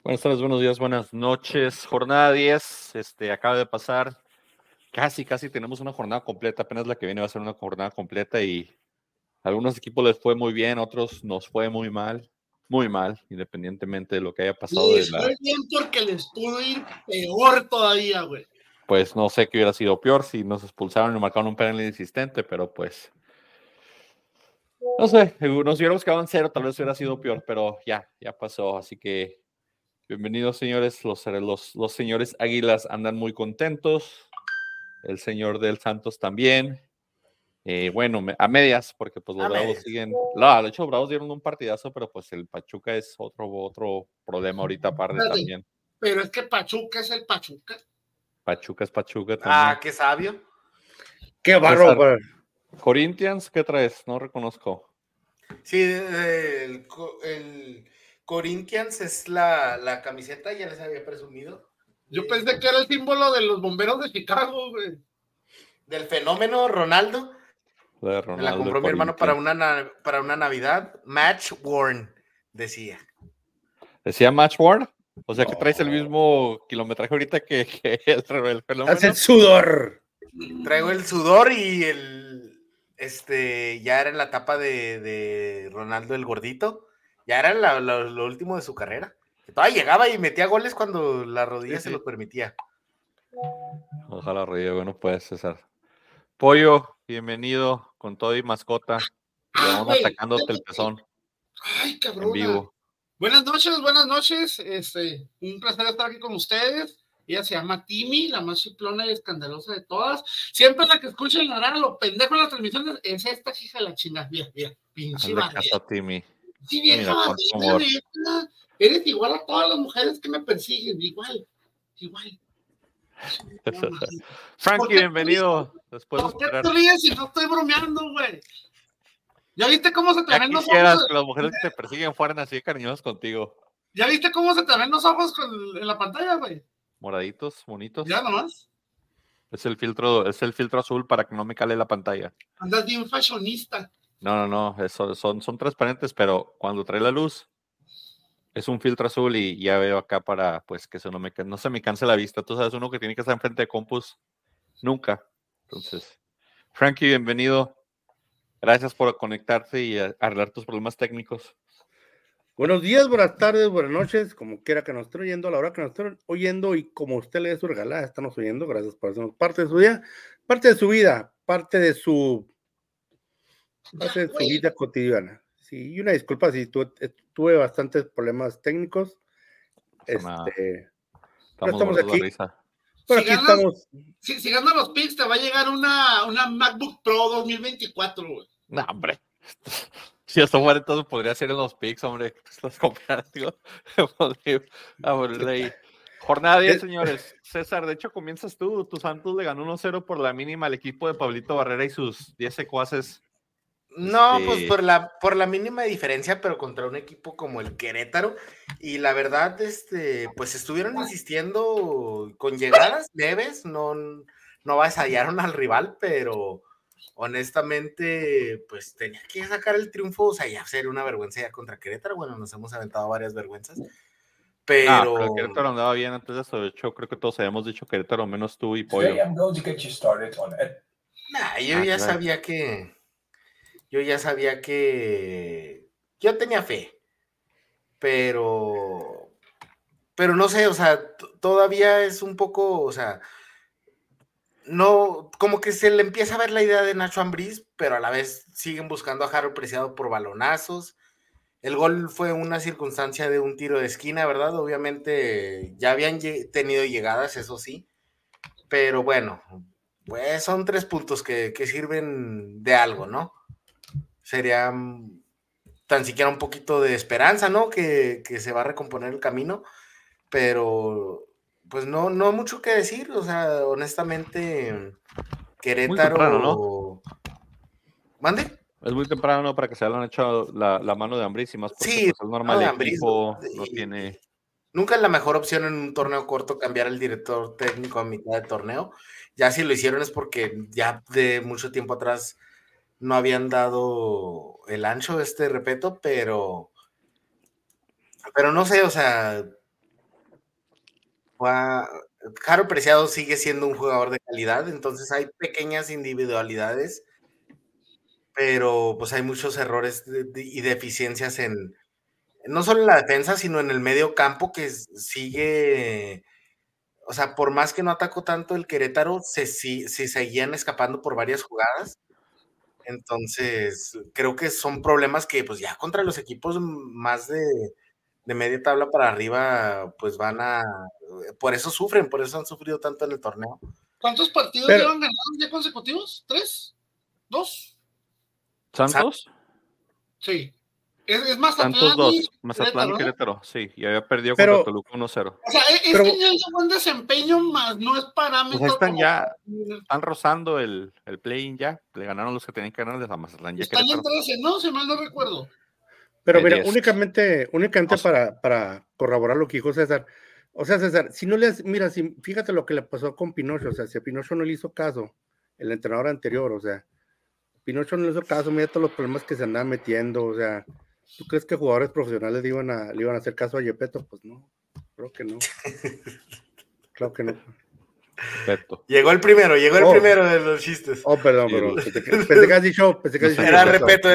Buenas tardes, buenos días, buenas noches. Jornada 10, acaba de pasar. Casi tenemos una jornada completa. Apenas la que viene va a ser una jornada completa y a algunos equipos les fue muy bien, otros nos fue muy mal, independientemente de lo que haya pasado. Les fue bien porque les pudo ir peor todavía, güey. Pues no sé qué hubiera sido peor si nos expulsaron y marcaron un penal inexistente, pero pues no sé, nos hubiéramos quedado en 0, tal vez hubiera sido peor, pero ya pasó, así que bienvenidos, señores. Los señores Águilas andan muy contentos. El señor del Santos también. Bueno, a medias, porque pues los Bravos siguen. No, de hecho, los Bravos dieron un partidazo, pero pues el Pachuca es otro problema ahorita aparte también. Pero es que Pachuca es el Pachuca. Pachuca es Pachuca también. Ah, qué sabio. Qué barro. Corinthians, ¿qué traes? No reconozco. Sí, el Corinthians es la camiseta, ya les había presumido. Yo pensé que era el símbolo de los bomberos de Chicago, güey. Del fenómeno Ronaldo. De Ronaldo, me la compró mi hermano para una Navidad. Match worn, decía. ¿Decía match worn? O sea que traes el mismo kilometraje ahorita que el fenómeno. Hace el sudor. Traigo el sudor y ya era en la etapa de Ronaldo el gordito. Ya era lo último de su carrera. Todavía llegaba y metía goles cuando la rodilla se lo permitía. Ojalá rodilla, bueno, pues César. Pollo, bienvenido con todo y mascota. Y aún atacándote el pezón. Ay, cabrón. En vivo. Buenas noches. Un placer estar aquí con ustedes. Ella se llama Timmy, la más chiplona y escandalosa de todas. Siempre la que escucha el narrar lo pendejo en las transmisiones es esta hija de la chingada. Mira, pinche barriga. Timmy. Sí, vieja, eres igual a todas las mujeres que me persiguen, igual. Frankie, bienvenido. ¿Por qué te ríes si no estoy bromeando, güey? ¿Ya viste cómo se te ven los ojos? Que las mujeres que te persiguen fueran así cariñosas contigo. ¿Ya viste cómo se te ven los ojos en la pantalla, güey? Moraditos, bonitos. Ya nomás. Es el filtro azul para que no me cale la pantalla. Andas bien fashionista. No, eso, son transparentes, pero cuando trae la luz es un filtro azul y ya veo acá para pues que eso no se me canse la vista. Tú sabes, uno que tiene que estar enfrente de compus nunca. Entonces, Frankie, bienvenido. Gracias por conectarte y arreglar tus problemas técnicos. Buenos días, buenas tardes, buenas noches, como quiera que nos esté oyendo, a la hora que nos esté oyendo y como usted le dé su regalada, estamos oyendo, gracias por hacernos parte de su día, parte de su vida, parte de su vida cotidiana. Sí, y una disculpa si tuve bastantes problemas técnicos. Estamos aquí. Pero aquí estamos. Si ganan los picks, te va a llegar una MacBook Pro 2024, güey. No, hombre. Si esto fuera, entonces podría ser en los picks, hombre. Los comprar, digo. Jornada 10, señores. César, de hecho, comienzas tú. Tu Santos le ganó 1-0 por la mínima al equipo de Pablito Barrera y sus 10 secuaces. No, pues por la mínima diferencia, pero contra un equipo como el Querétaro. Y la verdad, pues estuvieron insistiendo con llegadas leves, no avasallaron al rival, pero honestamente, pues tenía que sacar el triunfo, o sea, ya sería una vergüenza ya contra Querétaro. Bueno, nos hemos aventado varias vergüenzas, pero... el Querétaro andaba bien antes de eso. De hecho, creo que todos habíamos dicho Querétaro, menos tú y Pollo. Yo ya sabía que... Yo tenía fe, pero no sé, o sea, todavía es un poco, o sea, no, como que se le empieza a ver la idea de Nacho Ambriz, pero a la vez siguen buscando a Harold Preciado por balonazos. El gol fue una circunstancia de un tiro de esquina, ¿verdad? Obviamente ya habían tenido llegadas, eso sí, pero bueno, pues son 3 puntos que sirven de algo, ¿no? Sería tan siquiera un poquito de esperanza, ¿no? Que se va a recomponer el camino, pero pues no mucho que decir, o sea, honestamente, Querétaro... Muy temprano, ¿no? ¿Mande? Es muy temprano para que se hayan hecho la mano de Ambriz y más porque sí, pues, el normal equipo no tiene... Nunca es la mejor opción en un torneo corto cambiar el director técnico a mitad de torneo. Ya si lo hicieron es porque ya de mucho tiempo atrás no habían dado el ancho repeto, pero no sé, o sea, Jaro Preciado sigue siendo un jugador de calidad, entonces hay pequeñas individualidades, pero pues hay muchos errores y deficiencias no solo en la defensa, sino en el medio campo que sigue, o sea, por más que no atacó tanto el Querétaro, se seguían escapando por varias jugadas. Entonces, creo que son problemas que pues ya contra los equipos más de media tabla para arriba, pues por eso han sufrido tanto en el torneo. ¿Cuántos partidos llevan ganados ya consecutivos? ¿3? ¿2? ¿Santos? Sí. Es Mazatlán. Santos 2, Mazatlán y Querétaro, sí, y había perdido contra Toluca 1-0. O sea, que ya es un buen desempeño, más no es parámetro. Pues están rozando el play-in ya, le ganaron los que tenían que ganarles a Mazatlán. Están en 13, ¿no? Si mal no recuerdo. Pero mira, únicamente para corroborar lo que dijo César. O sea, César, si no fíjate lo que le pasó con Pinocho, o sea, si a Pinocho no le hizo caso, el entrenador anterior, o sea, Pinocho no le hizo caso, mira todos los problemas que se andaban metiendo, o sea, ¿tú crees que jugadores profesionales le iban a hacer caso a Yepeto? Pues no, creo que no. Claro que no. Perfecto. Llegó el primero de los chistes. Perdón. Pensé que has dicho. Era repeto.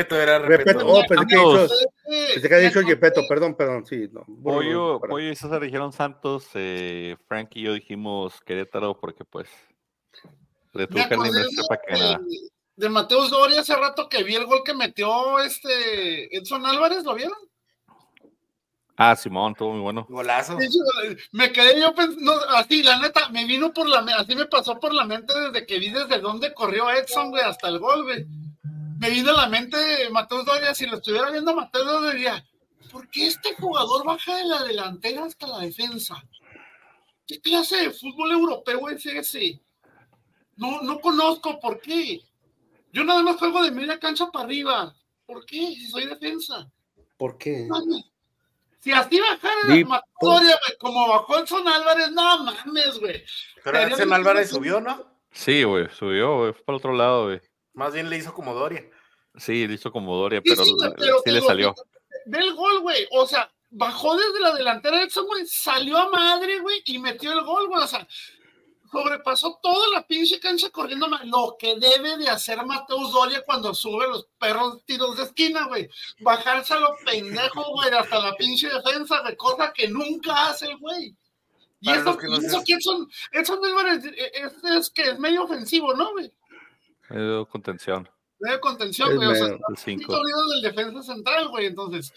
Pensé que has dicho Yepeto, perdón, sí. No, Pollo y César dijeron Santos, Frank y yo dijimos Querétaro, porque pues le tuve que invertir para que nada. De Mateus Doria hace rato que vi el gol que metió Edson Álvarez, ¿lo vieron? Ah, Simón, estuvo muy bueno. Golazo. Me quedé yo pensando, así, la neta, así me pasó por la mente desde que vi desde dónde corrió Edson, güey, hasta el gol, güey. Me vino a la mente Mateus Doria, si lo estuviera viendo Mateus Doria, diría, ¿por qué este jugador baja de la delantera hasta la defensa? ¿Qué clase de fútbol europeo es ese? No conozco, ¿por qué? Yo nada más juego de media cancha para arriba. ¿Por qué? Si soy defensa. ¿Por qué? Mames. Si así bajara la Doria, güey, como bajó Edson Álvarez, no mames, güey. Pero Edson Álvarez subió, ¿no? Sí, güey, subió, güey, fue para el otro lado, güey. Más bien le hizo como Doria. Sí, le hizo como Doria, pero sí le salió. Ve el gol, güey, o sea, bajó desde la delantera de Edson, güey, salió a madre, güey, y metió el gol, güey, o sea, sobrepasó toda la pinche cancha corriendo lo que debe de hacer Mateus Doria cuando sube los perros tiros de esquina, güey. Bajarse a lo pendejo, güey, hasta la pinche defensa, de cosa que nunca hace el güey. Y eso que Edson Álvarez es medio ofensivo, ¿no, güey? Medio contención. Medio contención, güey. O sea, el corrido del defensa central, güey, entonces.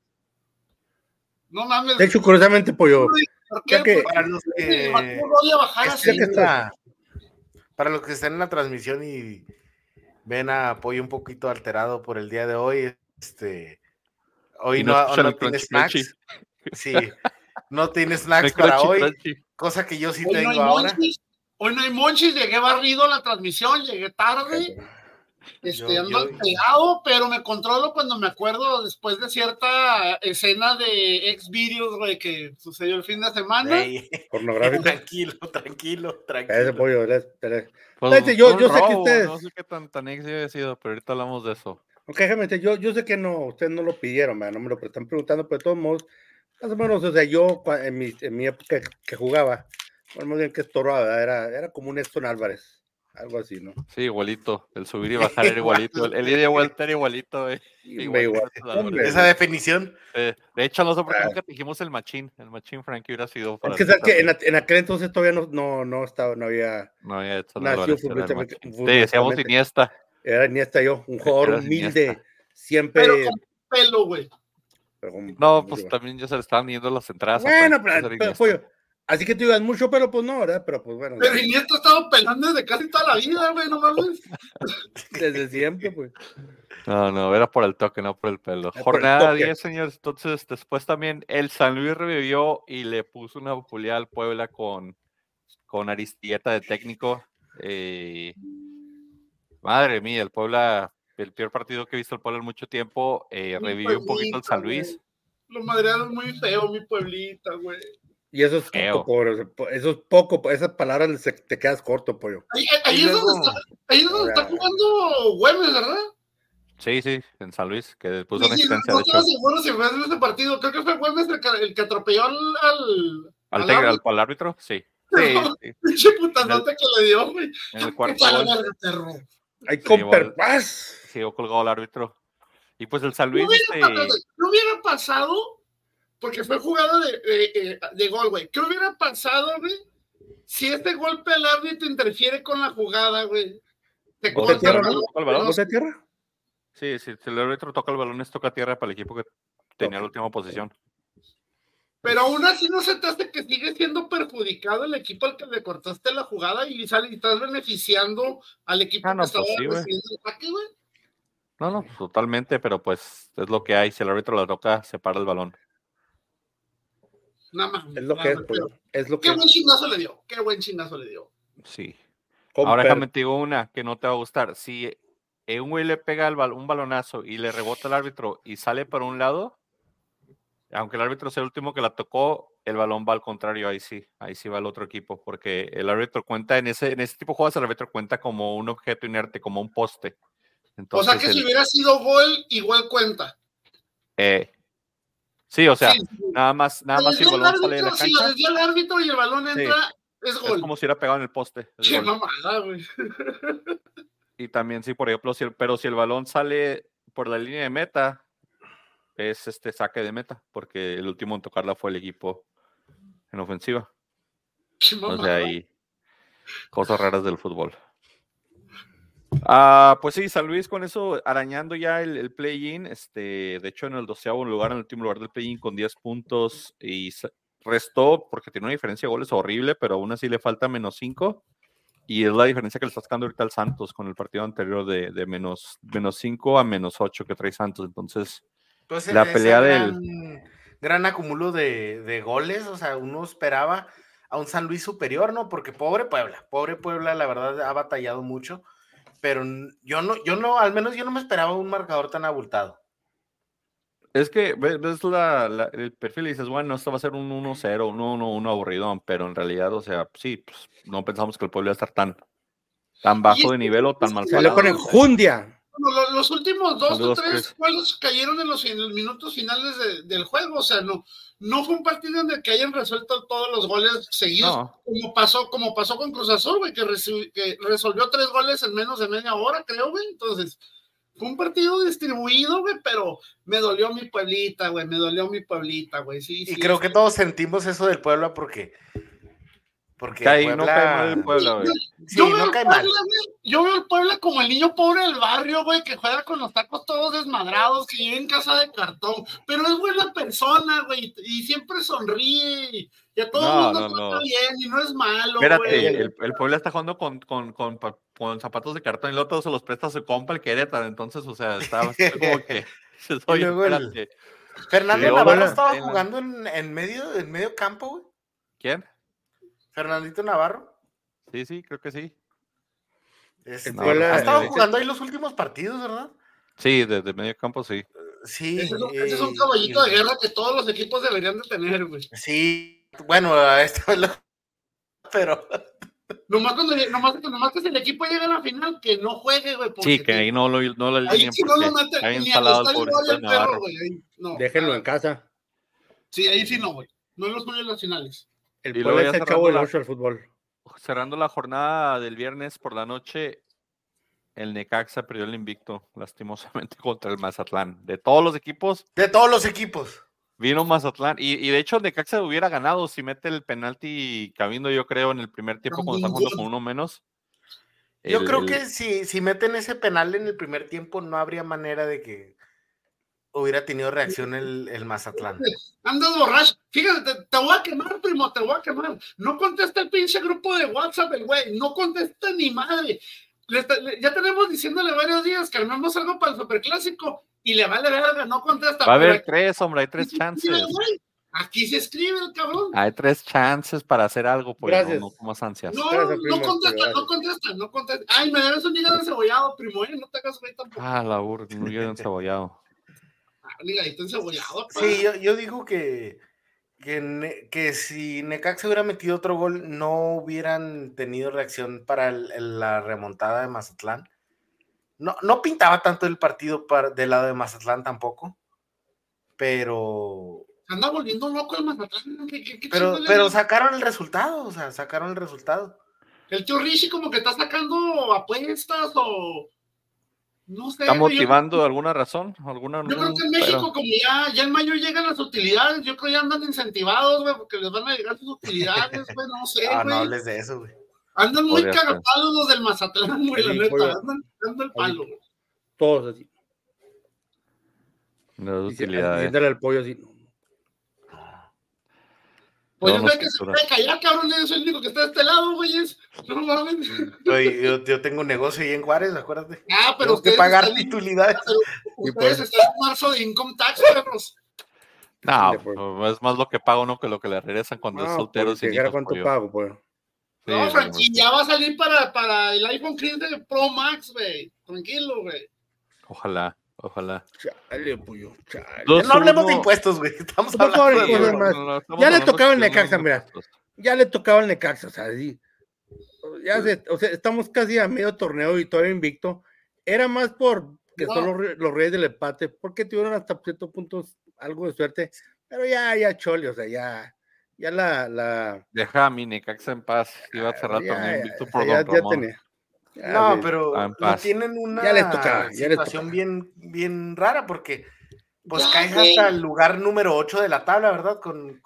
No mames. De hecho, curiosamente, Pollo. Para los que están en la transmisión y ven a Pollo un poquito alterado por el día de hoy, hoy no tiene snacks. Sí, no tiene snacks para hoy, cosa que yo sí tengo ahora. Hoy no hay monchis, llegué barrido a la transmisión, llegué tarde. Ando alterado, pero me controlo cuando me acuerdo después de cierta escena de Xvideos, güey, que sucedió el fin de semana. Pornográfico. Tranquilo. Ese Pollo, pues, yo sé que ustedes. No sé qué tan ex haya sido, pero ahorita hablamos de eso. Ok, gente, yo sé que no, ustedes no lo pidieron, no me lo están preguntando, pero de todos modos, más o menos, o sea, yo en mi época que jugaba, más bien que estoraba, era como un Edson Álvarez. Algo así, ¿no? Sí, igualito. El subir y bajar era igualito. El ida y vuelta era igualito, Esa definición. De hecho, no sé por qué nunca dijimos el machín. El machín Frankie hubiera sido para. Es que en aquel entonces todavía no estaba, no había. No había hecho nació sí, decíamos Iniesta. Era Iniesta yo, un jugador humilde, siempre. Pero con pelo, güey. No, pues también ya se le estaban yendo las entradas. Bueno, pero Pollo. Así que tú ibas mucho pelo, pues no, ¿verdad? Pero pues bueno. Pero Iniesta ha estado pelando desde casi toda la vida, güey, no mames. Desde siempre, pues. No, era por el toque, no por el pelo. Jornada 10, señores. Entonces, después también el San Luis revivió y le puso una puliada al Puebla con Aristieta de técnico. Madre mía, el Puebla, el peor partido que he visto el Puebla en mucho tiempo, revivió un poquito el San Luis. Lo madrearon muy feo, mi pueblita, güey. Y eso es poco, esas palabras te quedas corto, Pollo. Ahí es donde está jugando Güemes, ¿verdad? Sí, en San Luis, que puso una asistencia. No estaba seguro si fue en ese partido, creo que fue Güemes el que atropelló al ¿Al árbitro? Sí. Pinche putanote que le dio, güey. En el cuarto gol. Hay Cooper-Paz. Se quedó colgado el árbitro. Y pues el San Luis... No hubiera pasado, porque fue jugada de gol, güey. ¿Qué hubiera pasado, güey? Si este golpe al árbitro interfiere con la jugada, güey. ¿Toca tierra, no? ¿Toca tierra? Sí, si el árbitro toca el balón, es toca tierra para el equipo que tenía la última posición. Pero aún así no se te hace que sigue siendo perjudicado el equipo al que le cortaste la jugada y estás beneficiando al equipo que estaba recibiendo el ataque, güey. No, totalmente, pero pues es lo que hay. Si el árbitro la toca, se para el balón. Nada más. Es lo que es. Qué buen chingazo le dio. Sí. Ahora déjame te digo una que no te va a gustar. Si un güey le pega un balonazo y le rebota al árbitro y sale para un lado, aunque el árbitro sea el último que la tocó, el balón va al contrario, ahí sí va el otro equipo, porque el árbitro cuenta, en ese tipo de jugadas el árbitro cuenta como un objeto inerte, como un poste. Entonces, o sea que si hubiera sido gol, igual cuenta. Sí, o sea, sí. nada más si el balón sale de la cancha. Si lo desvía el árbitro y el balón entra, es gol. Es como si hubiera pegado en el poste. Qué mamada, güey. Y también sí, por ejemplo, si el balón sale por la línea de meta, es saque de meta, porque el último en tocarla fue el equipo en ofensiva. O sea, hay cosas raras del fútbol. Pues sí, San Luis con eso arañando ya el play-in, de hecho en el 12º lugar, en el último lugar del play-in con 10 puntos y restó porque tiene una diferencia de goles horrible, pero aún así le falta -5 y es la diferencia que le está sacando ahorita al Santos con el partido anterior de -5 a -8 que trae Santos. Entonces pues la pelea del gran acumulo de goles, o sea, uno esperaba a un San Luis superior, ¿no? Porque pobre Puebla, la verdad ha batallado mucho, pero yo no, al menos yo no me esperaba un marcador tan abultado. Es que ves el perfil y dices, bueno, esto va a ser un 1-0, un 1-1 aburridón, pero en realidad, o sea, sí, pues, no pensamos que el pueblo iba a estar tan bajo de nivel o tan mal parado. Le ponen Jundia. Los últimos 2 o 3 juegos cayeron en los minutos finales del juego, o sea, no fue un partido en el que hayan resuelto todos los goles seguidos, como pasó con Cruz Azul, güey, que resolvió 3 goles en menos de media hora, creo, güey. Entonces, fue un partido distribuido, güey, pero me dolió mi Pueblita, güey, sí. Y creo que todos sentimos eso del Puebla porque Puebla... no cae mal el Puebla, güey. Sí, no cae mal. Yo veo el Puebla como el niño pobre del barrio, güey, que juega con los tacos todos desmadrados, que vive en casa de cartón, pero es buena persona, güey, y siempre sonríe, y a todo el mundo trata bien, y no es malo, güey. Espérate, el Puebla está jugando con zapatos de cartón y luego todos se los presta a su compa el Querétaro, entonces, o sea, estaba como que... Fernando Navarro estaba jugando en medio campo, güey. ¿Quién? Fernandito Navarro. Sí, creo que sí. Ha estado jugando ahí los últimos partidos, ¿verdad? Sí, desde medio campo, sí. Sí. Ese es un caballito de guerra que todos los equipos deberían de tener, güey. Sí, bueno, pero... Nomás que si el equipo llega a la final, que no juegue, güey. Sí, que ahí no lo alineen porque hay instalado el pobrecito de Navarro. Déjenlo en casa. Sí, ahí sí no, güey. No los ponen en las finales. El Puebla es el chavo del 8 al fútbol. Cerrando la jornada del viernes por la noche, el Necaxa perdió el invicto, lastimosamente, contra el Mazatlán. De todos los equipos. Vino Mazatlán. Y de hecho, el Necaxa hubiera ganado si mete el penalti Cabindo, yo creo, en el primer tiempo cuando está jugando con uno menos. Yo creo que si meten ese penal en el primer tiempo, no habría manera de que hubiera tenido reacción el Mazatlán. Andas borracho. Fíjate, te voy a quemar, primo, No contesta el pinche grupo de WhatsApp, el güey. No contesta ni madre. Ya tenemos diciéndole varios días que armemos algo para el superclásico y le vale verga, no contesta. Va a haber 3, hombre, hay 3 chances. Aquí se escribe el cabrón. Hay 3 chances para hacer algo, pues no como ansias. No contesta. Ay, me debes un hígado encebollado, primo, no te hagas güey tampoco. La burra, un hígado encebollado. Ligadito encebollado. Sí, yo digo que si Necaxa hubiera metido otro gol, no hubieran tenido reacción para la remontada de Mazatlán. No pintaba tanto el partido del lado de Mazatlán tampoco, pero Se anda volviendo loco el Mazatlán. Pero sacaron el resultado, o sea, sacaron el resultado. El tío Richie como que está sacando apuestas o... No sé. ¿Está motivando alguna razón? Yo creo que en México, como ya en mayo llegan las utilidades, yo creo que ya andan incentivados, güey, porque les van a llegar sus utilidades, güey, no sé, güey. No hables de eso, güey. Andan muy cagapalos los del Mazatlán, güey, la neta, andan el palo, güey. Todos así. Las utilidades. Diciéndole al pollo así. Pues yo sé que se puede callar, cabrón, es el único que está de este lado, güey. No mames. Yo tengo un negocio ahí en Juárez, acuérdate. Pero tengo que pagar titularidades. Ustedes están en marzo de income tax, perros. No, es más lo que pago, no que lo que le regresan cuando es soltero. Pues, llegar a cuánto pago, pues. Sí, no, Frankie, ya va a salir para el iPhone 15 Pro Max, güey. Tranquilo, güey. Ojalá. Chale, pollo, chale. No hablemos de impuestos, güey. Estamos hablando de más. Ya le tocaba el Necaxa, mira. Ya le tocaba el Necaxa, o sea, sí. O sea, estamos casi a medio torneo y todavía invicto. Era más por que son los reyes del empate, porque tuvieron hasta ciertos puntos algo de suerte, pero ya chole, o sea, ya la... Deja a mi Necaxa en paz. Iba a cerrar torneo invicto por ya Don Ramón. tenía. No, pero no tienen una situación bien rara porque pues caes hasta el lugar número 8 de la tabla, ¿verdad?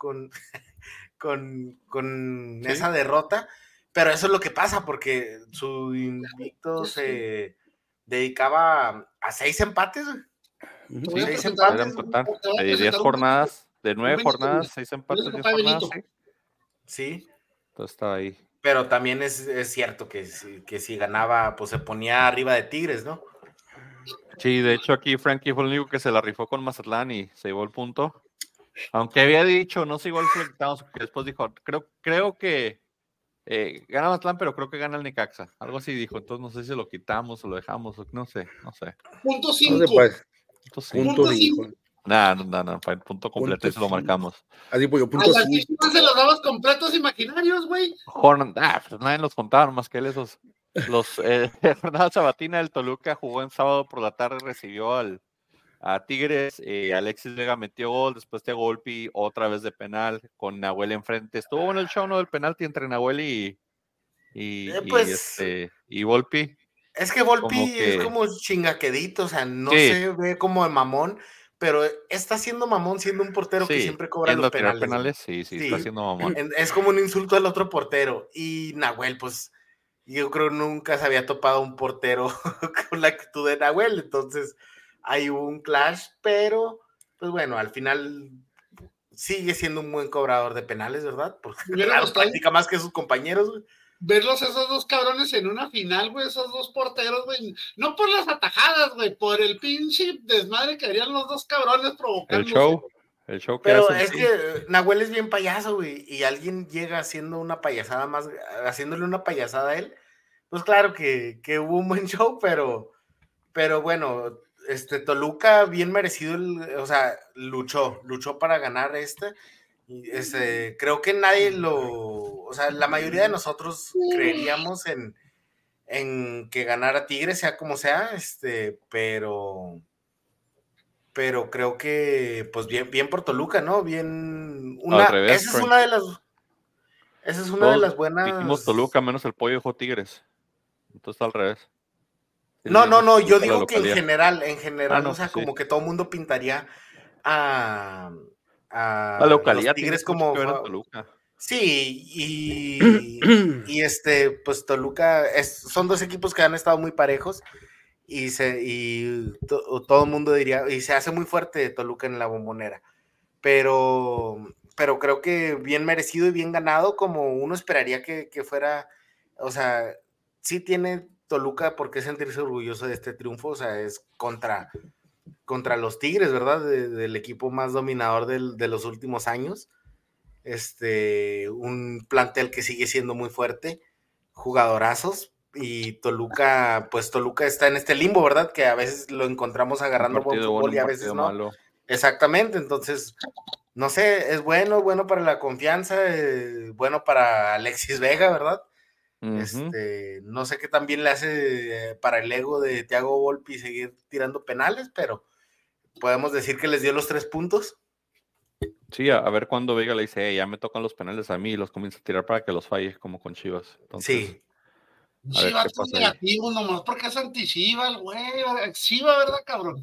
Con esa derrota, pero eso es lo que pasa porque su invicto se dedicaba a 6 empates. Sí, 6 empates. De 10 jornadas, de 9 jornadas, 6 empates, 10 jornadas. Sí. Entonces estaba ahí. Pero también es cierto que si ganaba, pues se ponía arriba de Tigres, ¿no? Sí, de hecho aquí Frankie fue el único que se la rifó con Mazatlán y se llevó el punto. Aunque había dicho, no sé, igual se lo quitamos, porque después dijo, creo que gana Mazatlán, pero creo que gana el Necaxa. Algo así dijo, entonces no sé si lo quitamos o lo dejamos, no sé. Punto 5. Punto 5. No, fue el punto completo y se lo marcamos. Así, pues, punto 5. Se los damos completos imaginarios, güey. Pues nadie los contaba, más que él esos. Jornada sabatina del Toluca jugó en sábado por la tarde, recibió a Tigres, Alexis Vega metió gol, después Thiago Volpi otra vez de penal con Nahuel enfrente. Estuvo bueno el show, ¿no? Del penalti entre Nahuel y Volpi. Es que Volpi es como chingaquedito, o sea, no se ve como de mamón, pero está siendo mamón siendo un portero que siempre cobra los penales. Sí, está siendo mamón. Es como un insulto al otro portero. Y Nahuel, pues, yo creo que nunca se había topado un portero con la actitud de Nahuel, entonces hay un clash, pero, pues bueno, al final sigue siendo un buen cobrador de penales, ¿verdad? Porque practica más que sus compañeros, güey. Verlos esos dos cabrones en una final, güey, esos dos porteros, güey, no por las atajadas, güey, por el pinche desmadre que harían los dos cabrones provocando. El show que pero es que Nahuel es bien payaso, güey, y alguien llega haciéndole una payasada a él, pues claro que hubo un buen show, pero bueno, Toluca bien merecido, o sea, luchó para ganar creo que nadie o sea, la mayoría de nosotros creeríamos en que ganara Tigres, sea como sea, pero creo que, pues bien por Toluca, ¿no? Bien, esa es una de las buenas. Dijimos Toluca menos el pollo dejó Tigres, entonces al revés. No, yo digo que en general, o sea, como que todo el mundo pintaría a la localidad los Tigres como Toluca. Sí, pues Toluca son dos equipos que han estado muy parejos y todo el mundo diría, y se hace muy fuerte Toluca en la Bombonera, pero creo que bien merecido y bien ganado, como uno esperaría que fuera, o sea, sí tiene Toluca por qué sentirse orgulloso de este triunfo, o sea, es contra los Tigres, ¿verdad? Del equipo más dominador de los últimos años. Un plantel que sigue siendo muy fuerte, jugadorazos, y Toluca está en este limbo, ¿verdad? Que a veces lo encontramos agarrando buen fútbol y a veces no. Malo. Exactamente, entonces, no sé, es bueno para la confianza, bueno para Alexis Vega, ¿verdad? No sé qué también le hace para el ego de Thiago Volpi seguir tirando penales, pero podemos decir que les dio los 3 puntos. Sí, a ver cuándo Vega le dice, ya me tocan los penales a mí y los comienza a tirar para que los falle, como con Chivas. Entonces, sí. a ver Chivas qué pasa negativo nomás porque es anti-Chiva el güey. Chiva, ¿verdad, cabrón?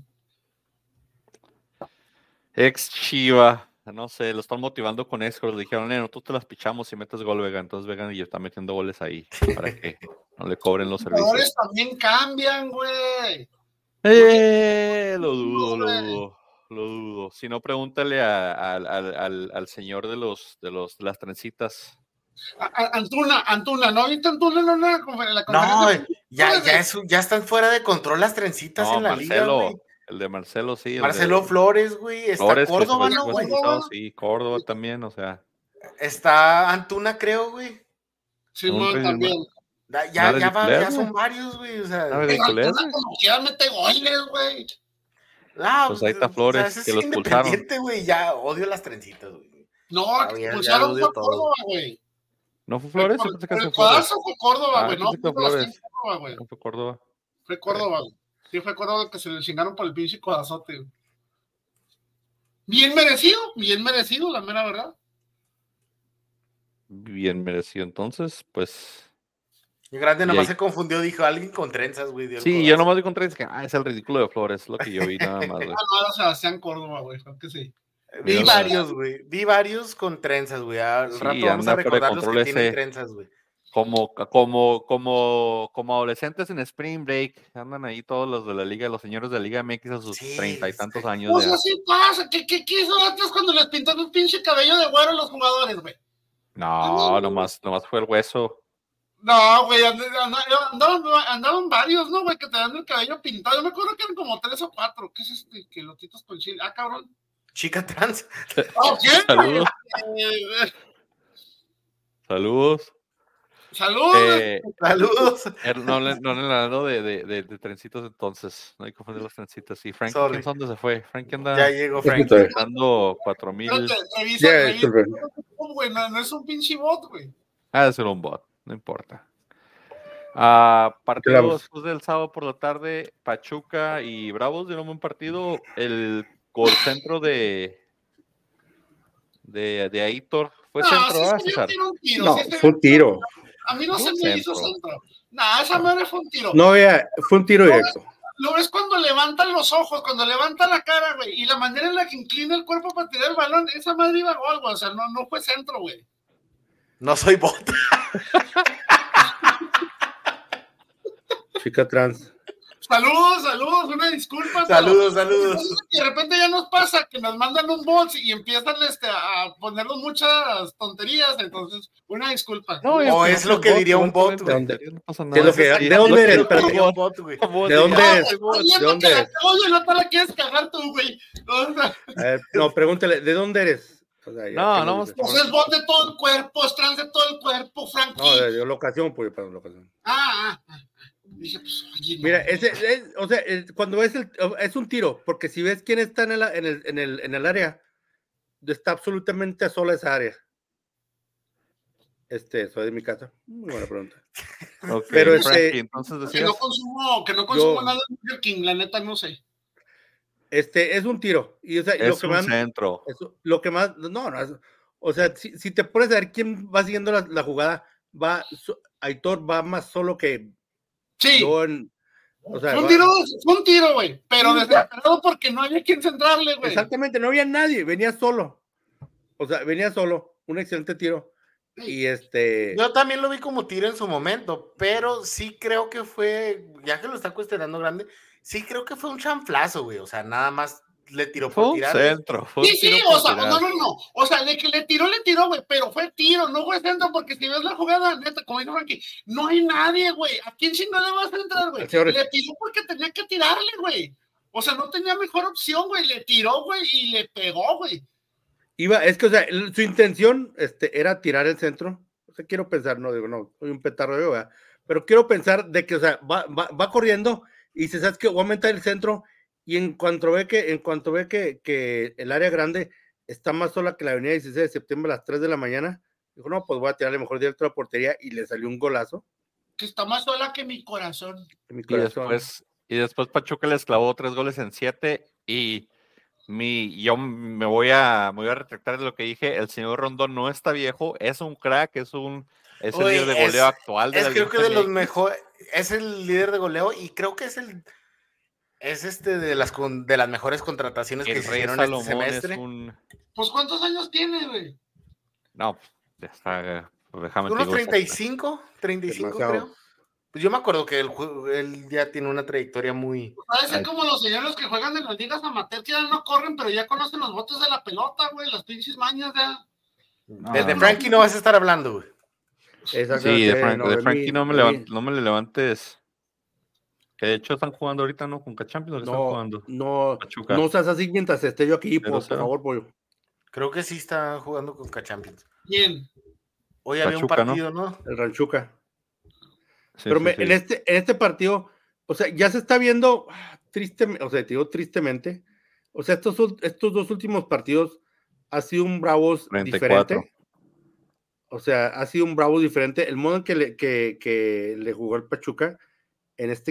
Ex Chiva, no sé, lo están motivando con eso. Le dijeron, no, tú te las pichamos y metes gol, Vega. Entonces Vega y está metiendo goles ahí para que no le cobren los servicios. Los jugadores también cambian, güey. Lo dudo. Si no, pregúntale al señor de las trencitas. Antuna, ¿no viste Antuna en la conferencia? No, ya están fuera de control las trencitas en la liga, güey. El de Marcelo, sí. Marcelo Flores, güey. Está Córdoba, ¿no, güey? Sí, Córdoba también, o sea. Está Antuna, creo, güey. Simón también. Ya son varios, güey. O sea, Antuna como quiera mete goles, güey. Pues ahí está Flores, que lo expulsaron. Güey, ya odio las trencitas, güey. No, expulsaron fue Córdoba, güey. ¿No fue Flores? El cuadazo fue Córdoba, güey. No fue Flores. Córdoba, güey. No fue Córdoba. Fue Córdoba, güey. Sí, fue Córdoba que se le chingaron por el pinche codazote, güey. Bien merecido, la mera verdad. Bien merecido, entonces, pues. Y Grande nomás se confundió, dijo alguien con trenzas, güey. Sí, yo nomás vi con trenzas, que es el ridículo de Flores, es lo que yo vi nada más, güey. No, Sebastián Córdoba, güey, creo que sí. Vi varios con trenzas, güey. Al rato vamos a recordar los que tienen trenzas, güey. Como adolescentes en Spring Break, andan ahí todos los de la liga, los señores de la Liga MX a sus 30 y tantos años. Pues así pasa, ¿qué hizo antes cuando les pintaron un pinche cabello de güero a los jugadores, güey? No, nomás fue el hueso. No, güey, andaban varios, ¿no, güey? Que te dan el cabello pintado. Yo me acuerdo que eran como 3 o 4. ¿Qué es este? Que lotitos con chile. Ah, cabrón. Chica trans. Saludos. Saludos. No hablando de trencitos entonces. No hay que confundir los trencitos. Y Frank, ¿dónde se fue? Frank anda. Ya llegó Frank. Dando 4,000. Revisa, güey, no es un pinche bot, güey. Debe ser un bot, no importa. Partido después del sábado por la tarde, Pachuca y Bravos dieron un partido. El gol centro de Aitor fue centro, César. No, fue un tiro. A mí no se me hizo centro. Esa madre fue un tiro. No, fue un tiro directo. Lo ves cuando levantan los ojos, cuando levanta la cara, güey, y la manera en la que inclina el cuerpo para tirar el balón, esa madre iba a gol, güey. O sea, no fue centro, güey. No soy bot. Chica trans. Saludos, una disculpa. Saludos. De repente ya nos pasa que nos mandan un bot y empiezan a ponernos muchas tonterías, entonces, una disculpa. No, es lo que diría un bot, güey. No pasa nada. ¿De dónde eres? ¿De dónde eres? Oye, no te la quieres cagar tú, güey. No, pregúntale, ¿de dónde eres? O sea, pues es bot de todo el cuerpo, es trans de todo el cuerpo, Frankie. No, de locación, pues, perdón, locación. Dije, pues, oye, mira, cuando es un tiro, porque si ves quién está en el área, está absolutamente sola esa área. Soy de mi casa. Muy buena pregunta. Okay, pero entonces decías, que no consumo nada de Burger King, la neta no sé. Es un tiro. Y, o sea, es un centro. Lo que más, o sea, si te pones a ver quién va siguiendo la jugada, Aitor va más solo que sí. Fue un tiro, güey, pero desesperado porque no había quien centrarle, güey. Exactamente, no había nadie, venía solo. Un excelente tiro. Y yo también lo vi como tiro en su momento, pero sí creo que fue, ya que lo está cuestionando Grande, sí creo que fue un chanflazo, güey, o sea, nada más le tiró por tirar. Sí, o sea, no. O sea, de que le tiró, güey, pero fue tiro, no fue centro, porque si ves la jugada, neta, como dijo Frankie, no hay nadie, güey. ¿A quién chingada le vas a entrar, güey? Le tiró porque tenía que tirarle, güey. O sea, no tenía mejor opción, güey. Le tiró, güey, y le pegó, güey. Es que, o sea, su intención era tirar el centro. O sea, quiero pensar, no, soy un petardo yo, ¿verdad? Pero quiero pensar de que, o sea, va corriendo y dice, ¿sabes qué? Voy a aumentar el centro. Y en cuanto ve que el área grande está más sola que la avenida 16 de septiembre a las 3 de la mañana, dijo, no, pues voy a tirarle mejor directo a la portería y le salió un golazo. Que está más sola que mi corazón. Y después Pachuca les clavó 3 goles en 7 y Yo me voy a retractar de lo que dije. El señor Rondón no está viejo, es un crack, es el líder de goleo actual de la creo Liga que de los MX. mejores, es el líder de goleo y creo que es de las mejores contrataciones que se hicieron este semestre. Pues ¿cuántos años tiene, güey? No, ya está, déjame unos 35 creo. Pues yo me acuerdo que él ya tiene una trayectoria muy... Parece como los señores que juegan en las ligas amateur, que ya no corren, pero ya conocen los botes de la pelota, güey, las pinches mañas ya. De Frankie no vas a estar hablando, güey. Sí, de Frankie no me le levantes. Que de hecho están jugando ahorita, ¿no? Con Champions están jugando. No seas así mientras esté yo aquí, por favor, pollo. Creo que sí está jugando con Champions. Bien. Hoy había un partido, ¿no? El Ranchuca. Sí, pero en este partido, o sea, ya se está viendo tristemente, o sea, te digo tristemente, o sea, estos 2 últimos partidos ha sido un Bravos 34. Diferente. O sea, ha sido un Bravos diferente. El modo en que le jugó el Pachuca en este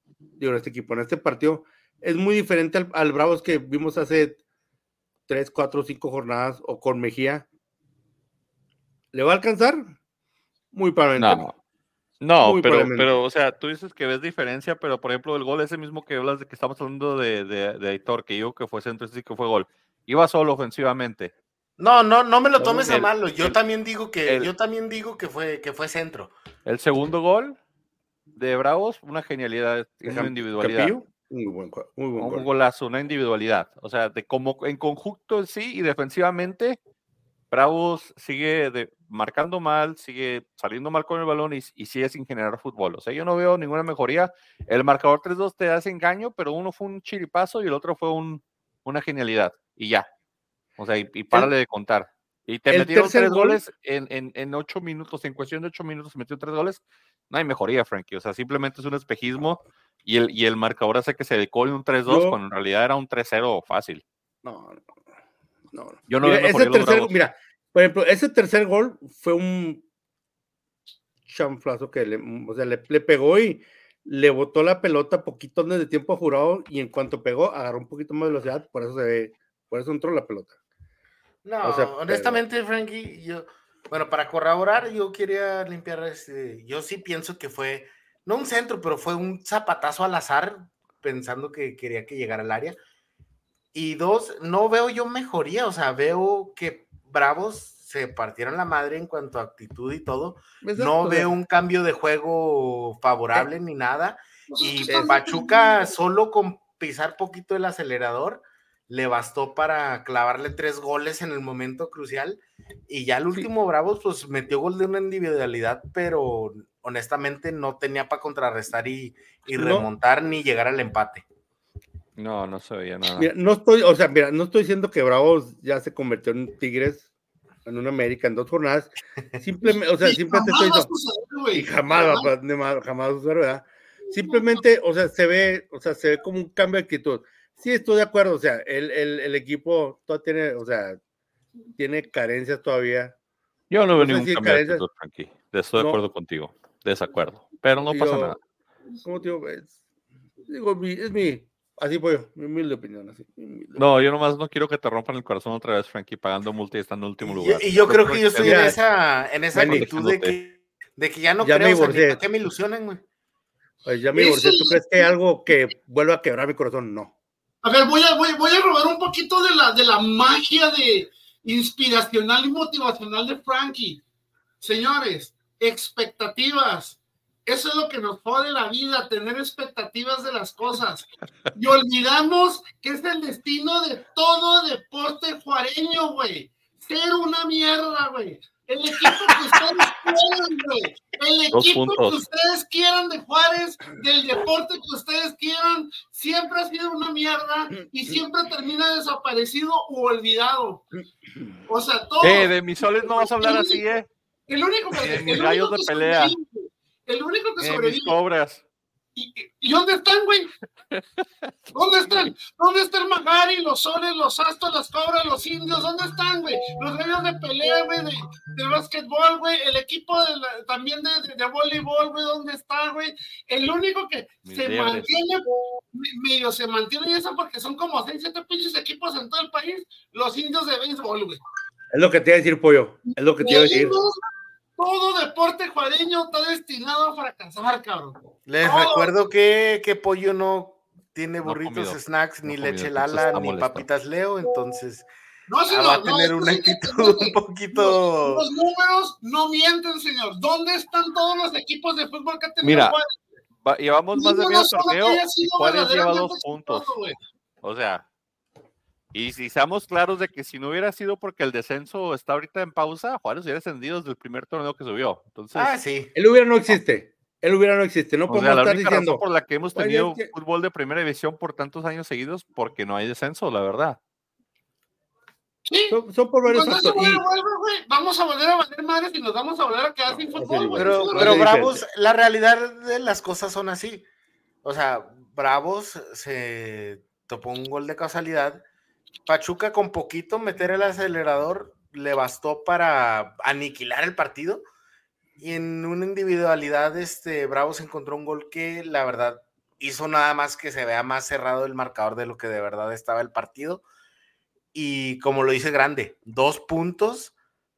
partido, es muy diferente al Bravos que vimos hace 3, 4, 5 jornadas, o con Mejía. ¿Le va a alcanzar? Muy probablemente no, pero, o sea, tú dices que ves diferencia, pero por ejemplo, el gol ese mismo que hablas de que estamos hablando de Aitor, que digo que fue centro, sí que fue gol. Iba solo ofensivamente. No me lo tomes a malo. Yo también digo que fue centro. El segundo gol de Bravos, una genialidad, una individualidad. Capillo, muy buen un golazo, una individualidad. O sea, de como en conjunto sí y defensivamente, Bravos sigue marcando mal, sigue saliendo mal con el balón y sigue sin generar fútbol. O sea, yo no veo ninguna mejoría. El marcador 3-2 te hace engaño, pero uno fue un chiripazo y el otro fue una genialidad. Y ya. O sea, y párale de contar. Y te metieron 3 goles en 8 minutos. En cuestión de 8 minutos se metió 3 goles. No hay mejoría, Frankie. O sea, simplemente es un espejismo y el marcador hace que se decole un 3-2 cuando en realidad era un 3-0 fácil. No. Yo no veo mejoría. Mira, por ejemplo, ese tercer gol fue un chanflazo que le pegó y le botó la pelota poquito antes de tiempo jurado, y en cuanto pegó, agarró un poquito más de velocidad, por eso entró la pelota. No, honestamente, Frankie, para corroborar, yo quería limpiar yo sí pienso que fue, no un centro, pero fue un zapatazo al azar, pensando que quería que llegara al área. Y 2, no veo yo mejoría, o sea, veo que Bravos se partieron la madre en cuanto a actitud y todo. No veo un cambio de juego favorable ni nada. Y Pachuca, solo con pisar poquito el acelerador, le bastó para clavarle 3 goles en el momento crucial. Y ya el último Bravos, pues metió gol de una individualidad, pero honestamente no tenía para contrarrestar y remontar ni llegar al empate. No se veía nada. Mira, no estoy diciendo que Bravos ya se convirtió en Tigres, en un América en 2 jornadas. Simplemente, simplemente estoy diciendo, y jamás suceder, ¿verdad? Simplemente, se ve como un cambio de actitud. Sí, estoy de acuerdo, o sea, el equipo todavía tiene carencias todavía. Yo no veo ningún cambio de actitud, Frankie. Estoy de acuerdo contigo, desacuerdo, pero no pasa nada. ¿Cómo te digo? Es mi así voy yo, mi humilde opinión. No, yo nomás no quiero que te rompan el corazón otra vez, Frankie, pagando multa y estando en último lugar. Y yo creo que yo estoy en esa actitud de que ya no creo, o sea, que me ilusionen, güey. Pues ya me divorcié. ¿Tú crees que hay algo que vuelva a quebrar mi corazón? No. A ver, voy a robar un poquito de la magia de inspiracional y motivacional de Frankie. Señores, expectativas. Eso es lo que nos jode la vida, tener expectativas de las cosas. Y olvidamos que es el destino de todo deporte juareño, güey. Ser una mierda, güey. El equipo que ustedes quieran, güey. El equipo que ustedes quieran de Juárez, del deporte que ustedes quieran, siempre ha sido una mierda y siempre termina desaparecido u olvidado. O sea, todo. De mis soles no vas a hablar así, El único que... De mis gallos de pelea. El único que sobrevive. Mis cobras. ¿Y dónde están, güey? ¿Dónde están? ¿Dónde está el Magari, los Soles, los Astros, las Cobras, los Indios? ¿Dónde están, güey? Los gallos de pelea, güey, de básquetbol, güey. El equipo también de voleibol, güey, ¿dónde está, güey? El único que mantiene, medio se mantiene, y eso porque son como 6, 7 pinches equipos en todo el país, los Indios de béisbol, güey. Es lo que te iba a decir, Pollo. Es lo que te iba a decir. Todo deporte juareño está destinado a fracasar, cabrón. Les recuerdo que Pollo no tiene burritos, snacks, ni leche Lala, ni papitas Leo, entonces va a tener una actitud un poquito... Los números no mienten, señor. ¿Dónde están todos los equipos de fútbol que ha tenido Mira, Juárez? Llevamos más de medio torneo y Juárez lleva 2 puntos. O sea, y si seamos claros de que si no hubiera sido porque el descenso está ahorita en pausa, Juárez hubiera ascendido desde el primer torneo que subió. Entonces, sí. El hubiera no existe. No podemos la estar única diciendo razón por la que hemos tenido fútbol de primera división por tantos años seguidos, porque no hay descenso, la verdad. Sí. Son por varios factores. Vamos a volver a valer madres y nos vamos a volver a quedar sin fútbol. Pero Bravos, la realidad de las cosas son así. O sea, Bravos se topó un gol de casualidad. Pachuca con poquito meter el acelerador le bastó para aniquilar el partido. Y en una individualidad, Bravos encontró un gol que la verdad hizo nada más que se vea más cerrado el marcador de lo que de verdad estaba el partido. Y como lo dice Grande, 2 puntos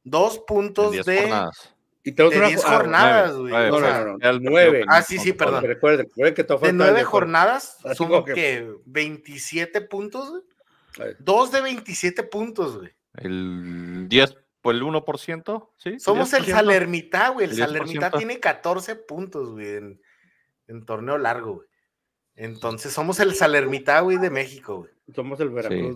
de 10 jornadas. Y de 10 jornadas, güey. No, 9. Sí, perdón. Recuerden que de 9 jornadas son que 27 puntos, güey. 2 de 27 puntos, güey. El 10 por el 1%, ¿sí? Somos el Salernitá, güey. El Salernitá tiene 14 puntos, güey, en torneo largo, güey. Entonces somos el Salernitá, güey, de México, güey. Somos el Veracruz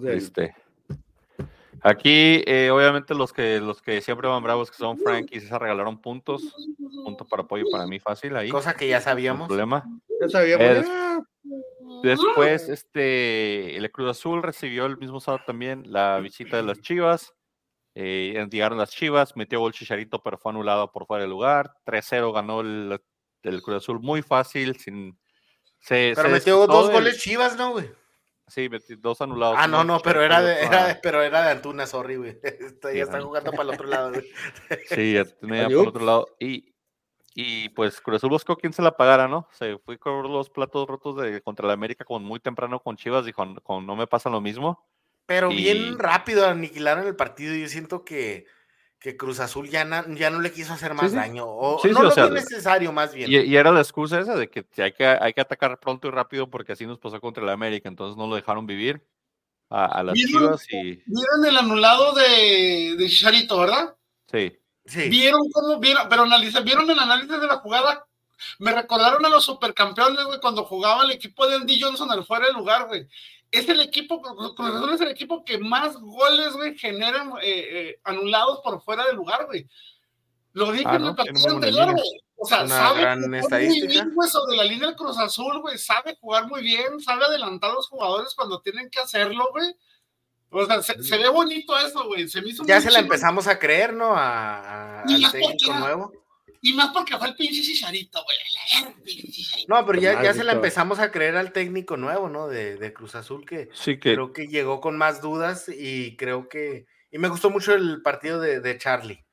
Aquí, obviamente, los que siempre van bravos, que son Frank y César, regalaron puntos. Punto para apoyo para mí fácil ahí. Cosa que ya sabíamos. No problema. Ya sabíamos. Después, el Cruz Azul recibió el mismo sábado también la visita de las Chivas. Llegaron las Chivas, metió gol Chicharito, pero fue anulado por fuera de lugar. 3-0 ganó el Cruz Azul muy fácil. Pero metió 2 goles Chivas, ¿no, güey? Sí, 2 anulados. No, pero era de Antuna, sorry, güey. Ya está jugando para el otro lado, güey. Sí, ya tenía para el otro lado. Y pues Cruz Azul buscó quién se la pagara, ¿no? Se fue con los platos rotos contra la América como muy temprano con Chivas, dijo, no me pasa lo mismo. Pero bien rápido aniquilaron el partido. Yo siento que Cruz Azul ya no le quiso hacer más daño. No lo fue necesario, más bien. Y era la excusa esa de que hay que atacar pronto y rápido porque así nos pasó contra la América. Entonces no lo dejaron vivir a las Chivas. ¿Vieron el anulado de Chicharito, verdad? Sí. ¿Vieron el análisis de la jugada? Me recordaron a los supercampeones, güey, cuando jugaba el equipo de Andy Johnson al fuera de lugar, güey. Es el equipo, es el equipo que más goles, güey, generan anulados por fuera de lugar, güey. Lo dije en el partido anterior, güey. O sea, sabe jugar muy bien, güey, sobre la línea del Cruz Azul, güey. Sabe jugar muy bien, sabe adelantar a los jugadores cuando tienen que hacerlo, güey. O sea, se ve bonito eso, güey. Se me hizo ya se la empezamos a creer, ¿no? Al técnico nuevo. Y más porque fue el pinche Chicharito, güey. No, pero ya se la empezamos a creer al técnico nuevo, ¿no? De Cruz Azul, que creo que llegó con más dudas y creo que... Y me gustó mucho el partido de Charlie.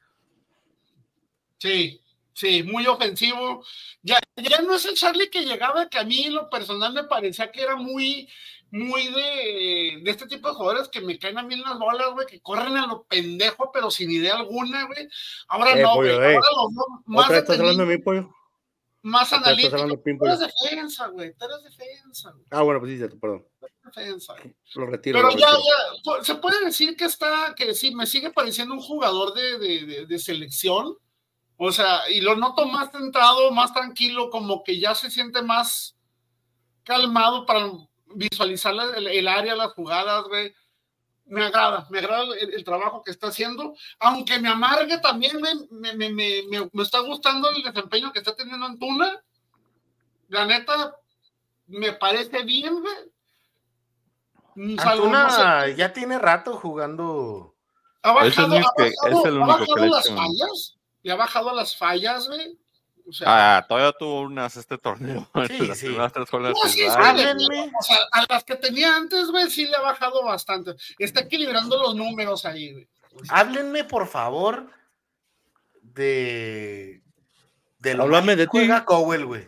Sí, muy ofensivo. Ya no es el Charlie que llegaba, que a mí en lo personal me parecía que era muy de este tipo de jugadores que me caen a mí en las bolas, güey, que corren a lo pendejo, pero sin idea alguna, güey. Ahora no, güey. Ahora los más ¿Estás hablando de mí, Pollo? Más analítico. Tú eres defensa, güey. Bueno, pues sí, perdón. Defensa. Lo retiro. Pero ya, se puede decir que sí, me sigue pareciendo un jugador de selección. O sea, y lo noto más centrado, más tranquilo, como que ya se siente más calmado para visualizar el área, las jugadas, güey. Me agrada el trabajo que está haciendo, aunque me amargue también, me está gustando el desempeño que está teniendo Antuna. La me parece bien, güey. Antuna ya tiene rato jugando. Ha bajado las fallas, le ha bajado las fallas, güey. O sea, todavía tuvo unas este torneo. Sí, las sí. primeras 3 jornadas. No, sí, Háblenme. o sea, a las que tenía antes, güey, sí le ha bajado bastante. Está equilibrando los números ahí, güey. Háblenme, por favor, de lo Háblame mal que de ti. juega Cowell, güey.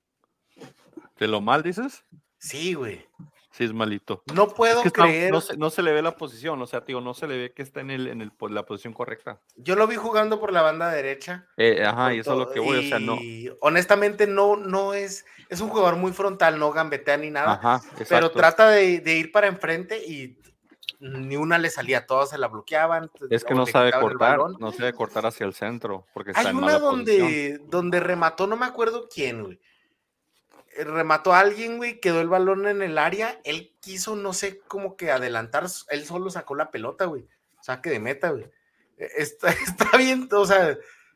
¿De lo mal dices? Sí, güey. Sí, es malito. No puedo creer. No se le ve la posición, o sea, tío, no se le ve que está en la posición correcta. Yo lo vi jugando por la banda derecha. Y eso es lo que voy, o sea, no. Y honestamente no es un jugador muy frontal, no gambetea ni nada. Ajá, pero exacto. trata de ir para enfrente y ni una le salía, todas se la bloqueaban. Es que no sabe cortar hacia el centro, porque está Hay en una mala posición. donde remató, no me acuerdo quién, güey. Remató a alguien, güey, quedó el balón en el área, él quiso, no sé, como que adelantar, él solo sacó la pelota, güey, saque de meta, güey. Está bien, o sea,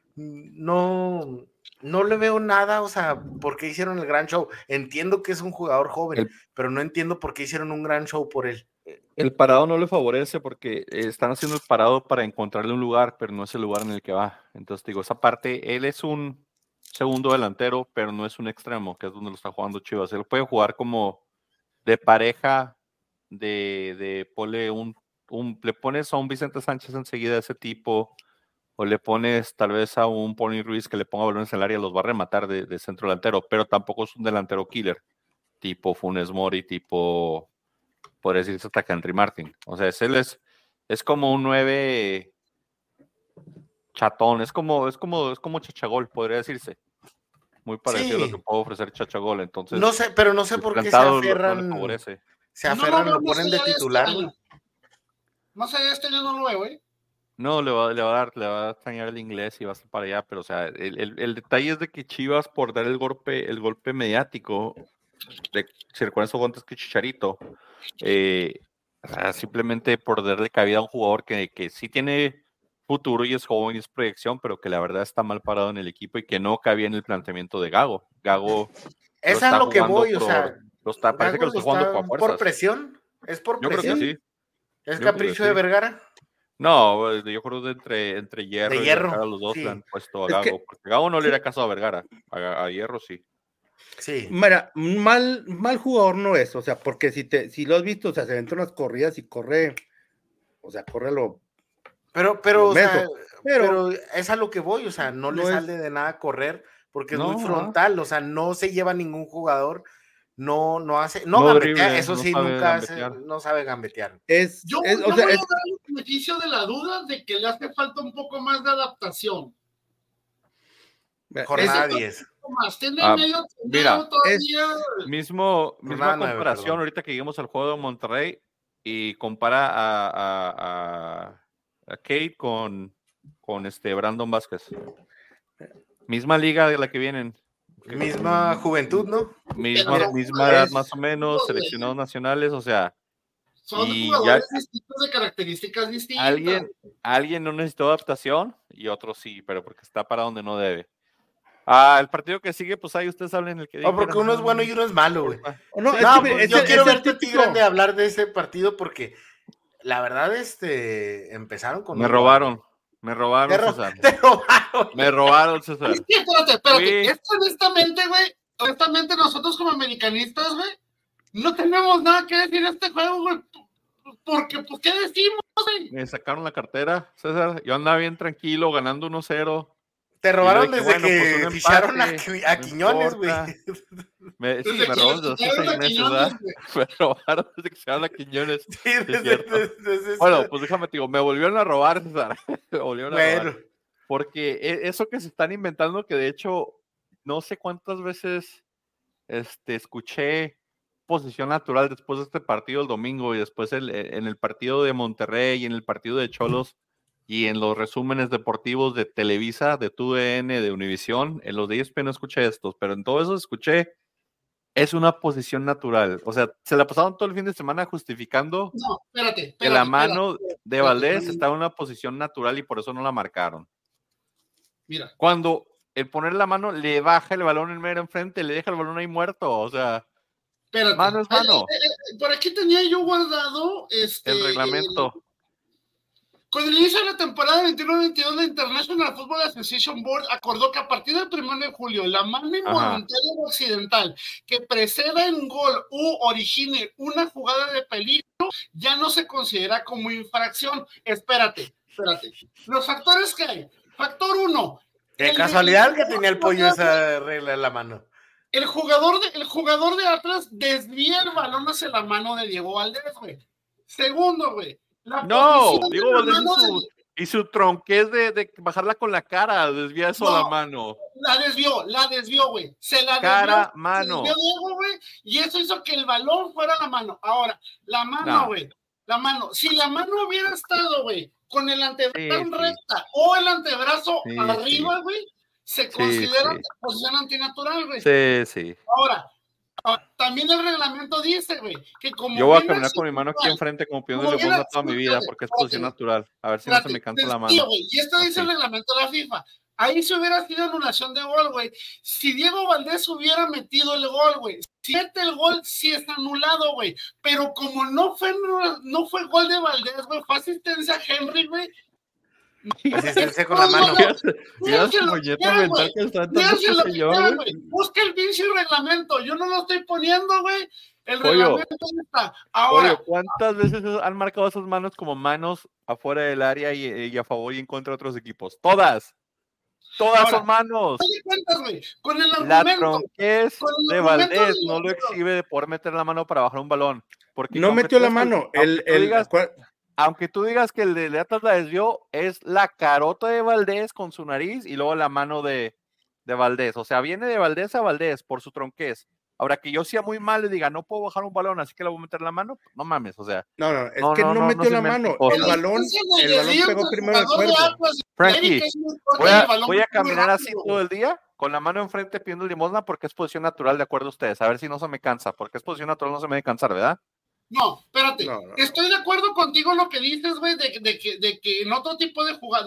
no le veo nada, o sea, ¿por qué hicieron el gran show? Entiendo que es un jugador joven, pero no entiendo por qué hicieron un gran show por él. El parado no le favorece porque están haciendo el parado para encontrarle un lugar, pero no es el lugar en el que va. Entonces, digo, esa parte, él es un segundo delantero, pero no es un extremo, que es donde lo está jugando Chivas. Él puede jugar como de pareja, ponle le pones a un Vicente Sánchez enseguida, ese tipo, o le pones tal vez a un Pony Ruiz que le ponga balones en el área, los va a rematar de centro delantero, pero tampoco es un delantero killer, tipo Funes Mori, tipo, podría decirse hasta Henry Martin. O sea, es como un 9 chatón, es como Chachagol, podría decirse. Muy parecido a lo que puede ofrecer Chachagol, entonces. No sé, pero no sé por qué se aferran. No le favorece. Se aferran, lo ponen de titular. Más allá de este año no lo veo, güey. No, le va a extrañar el inglés y va a estar para allá, pero o sea, el detalle es de que Chivas, por dar el golpe mediático, si recuerdan esos guantes que Chicharito, o sea, simplemente por darle cabida a un jugador que sí tiene futuro y es joven y es proyección, pero que la verdad está mal parado en el equipo y que no cabía en el planteamiento de Gago. Gago es a lo que voy, o sea, parece que lo está jugando por fuerzas. ¿Por presión? ¿Es por presión? Yo creo que sí. ¿Es capricho de Vergara? No, yo creo que entre Hierro y Vergara los dos sí. le han puesto a Gago. Porque Gago no le haría caso a Vergara, a Hierro sí. Sí. Mira, mal jugador no es, o sea, porque si lo has visto, o sea, se aventó unas corridas y corre, o sea, corre lo. Pero es a lo que voy, o sea, no le sale de nada correr porque es muy frontal, o sea, no se lleva ningún jugador, no hace, no gambetea, eso sí, nunca hace, no sabe gambetear. Yo voy a dar el beneficio de la duda de que le hace falta un poco más de adaptación. Jornada 10. Mira, misma comparación ahorita que lleguemos al juego de Monterrey y compara a Kate con Brandon Vázquez. Misma liga de la que vienen. Misma juventud, ¿no? Misma edad más o menos, seleccionados nacionales, o sea. Son jugadores distintos de características distintas. Alguien no necesitó adaptación y otro sí, pero porque está para donde no debe. El partido que sigue, pues ahí ustedes hablen el que diga. Porque uno es bueno y uno es malo, güey. Pues, yo quiero ver a ti grande hablar de ese partido porque la verdad, empezaron con. Me robaron, César. Te robaron. Me robaron, César. Espérate. Es que honestamente, nosotros como americanistas, güey, no tenemos nada que decir en este juego, güey. Porque, pues, ¿qué decimos, güey? Me sacaron la cartera, César. Yo andaba bien tranquilo, ganando 1-0. Te robaron desde que ficharon a Quiñones, güey. Me robaron desde hace 6 meses, ¿verdad? Me robaron desde que ficharon a Quiñones. Sí, desde bueno, pues déjame, digo, me volvieron a robar, César. Me volvieron a robar. Porque eso que se están inventando, que de hecho, no sé cuántas veces escuché posición natural después de este partido el domingo y después en el partido de Monterrey y en el partido de Cholos y en los resúmenes deportivos de Televisa, de TUDN, de Univisión, en los de ESPN no escuché estos, pero en todo eso escuché, es una posición natural. O sea, se la pasaron todo el fin de semana justificando que la mano de Valdés está en una posición natural y por eso no la marcaron. Mira. Cuando el poner la mano le baja el balón en mero enfrente, le deja el balón ahí muerto, o sea, espérate. Mano es mano. Por aquí tenía yo guardado el reglamento. Con el inicio de la temporada 21-22, la International Football Association Board acordó que a partir del 1 de julio, la mano involuntaria o accidental que preceda en gol u origine una jugada de peligro ya no se considera como infracción. Espérate. Los factores que hay. Factor 1. Qué casualidad que tenía el pollo esa regla en la mano. El jugador de Atlas desvía el balón hacia la mano de Diego Valdés, güey. Segundo, güey. No, Diego Valdés y su tronquez de bajarla con la cara, desvía eso a la mano. La desvió, güey. Se la cara, mano. Desvió Diego, güey, y eso hizo que el balón fuera a la mano. Ahora, la mano, güey. La mano. Si la mano hubiera estado, güey, con el antebrazo recta o el antebrazo arriba, güey, se considera posición antinatural, güey. Sí. Ahora, también el reglamento dice, güey, que como yo voy a caminar con mi mano aquí enfrente como pidiendo limosna toda mi vida porque es posición natural. A ver si no se me cansa la mano. Y esto dice el reglamento de la FIFA. Ahí se hubiera sido anulación de gol, güey. Si Diego Valdés hubiera metido el gol, güey, si mete el gol, sí es anulado, güey. Pero como no fue gol de Valdés, güey, fue asistencia a Henry, güey. Asistencia con la mano. Busca el pinche reglamento. Yo no lo estoy poniendo, güey. El reglamento está. Ahora, ¿cuántas veces han marcado esas manos como manos afuera del área y a favor y en contra de otros equipos? Todas son manos. Con el argumento, la tronquez de Valdés no lo exhibe de poder meter la mano para bajar un balón. Porque no metió la mano. Aunque tú digas que el de Atlas la desvió, es la carota de Valdés con su nariz y luego la mano de Valdés. O sea, viene de Valdés a Valdés por su tronquez. Ahora, que yo sea muy mal y diga, no puedo bajar un balón, así que le voy a meter la mano, no mames, o sea. No, no metió la mano. El balón pegó primero al cuerpo. Frankie, voy a caminar así todo el día, con la mano enfrente pidiendo limosna, porque es posición natural, de acuerdo a ustedes. A ver si no se me cansa, porque es posición natural, no se me debe cansar, ¿verdad? No, espérate. No. Estoy de acuerdo contigo en lo que dices, güey, de que en otro tipo de jugada.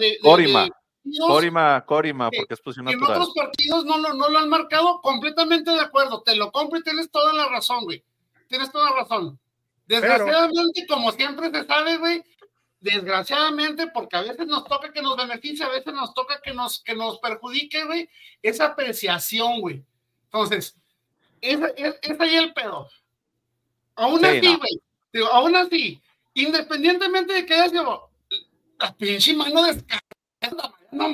Corima, porque es posición natural. En otros partidos no lo han marcado, completamente de acuerdo. Te lo compro y tienes toda la razón, güey. Tienes toda la razón. Desgraciadamente, como siempre se sabe, güey, desgraciadamente, porque a veces nos toca que nos beneficie, a veces nos toca que nos perjudique, güey, esa apreciación, güey. Entonces, es ahí el pedo. Aún así, independientemente de que haya sido la pinche mano descarada, no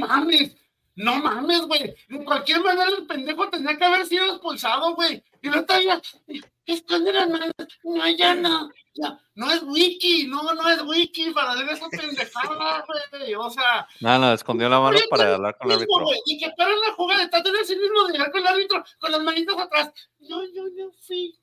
mames, güey. De cualquier manera el pendejo tenía que haber sido expulsado, güey. Y no todavía, esconde las manos, no, ya no. No es wiki para hacer esa pendejada, güey. O sea. No, escondió la mano para hablar con el árbitro. Y que paran la jugada, está en el mismo de hablar con el árbitro, con las manitas atrás. No fui.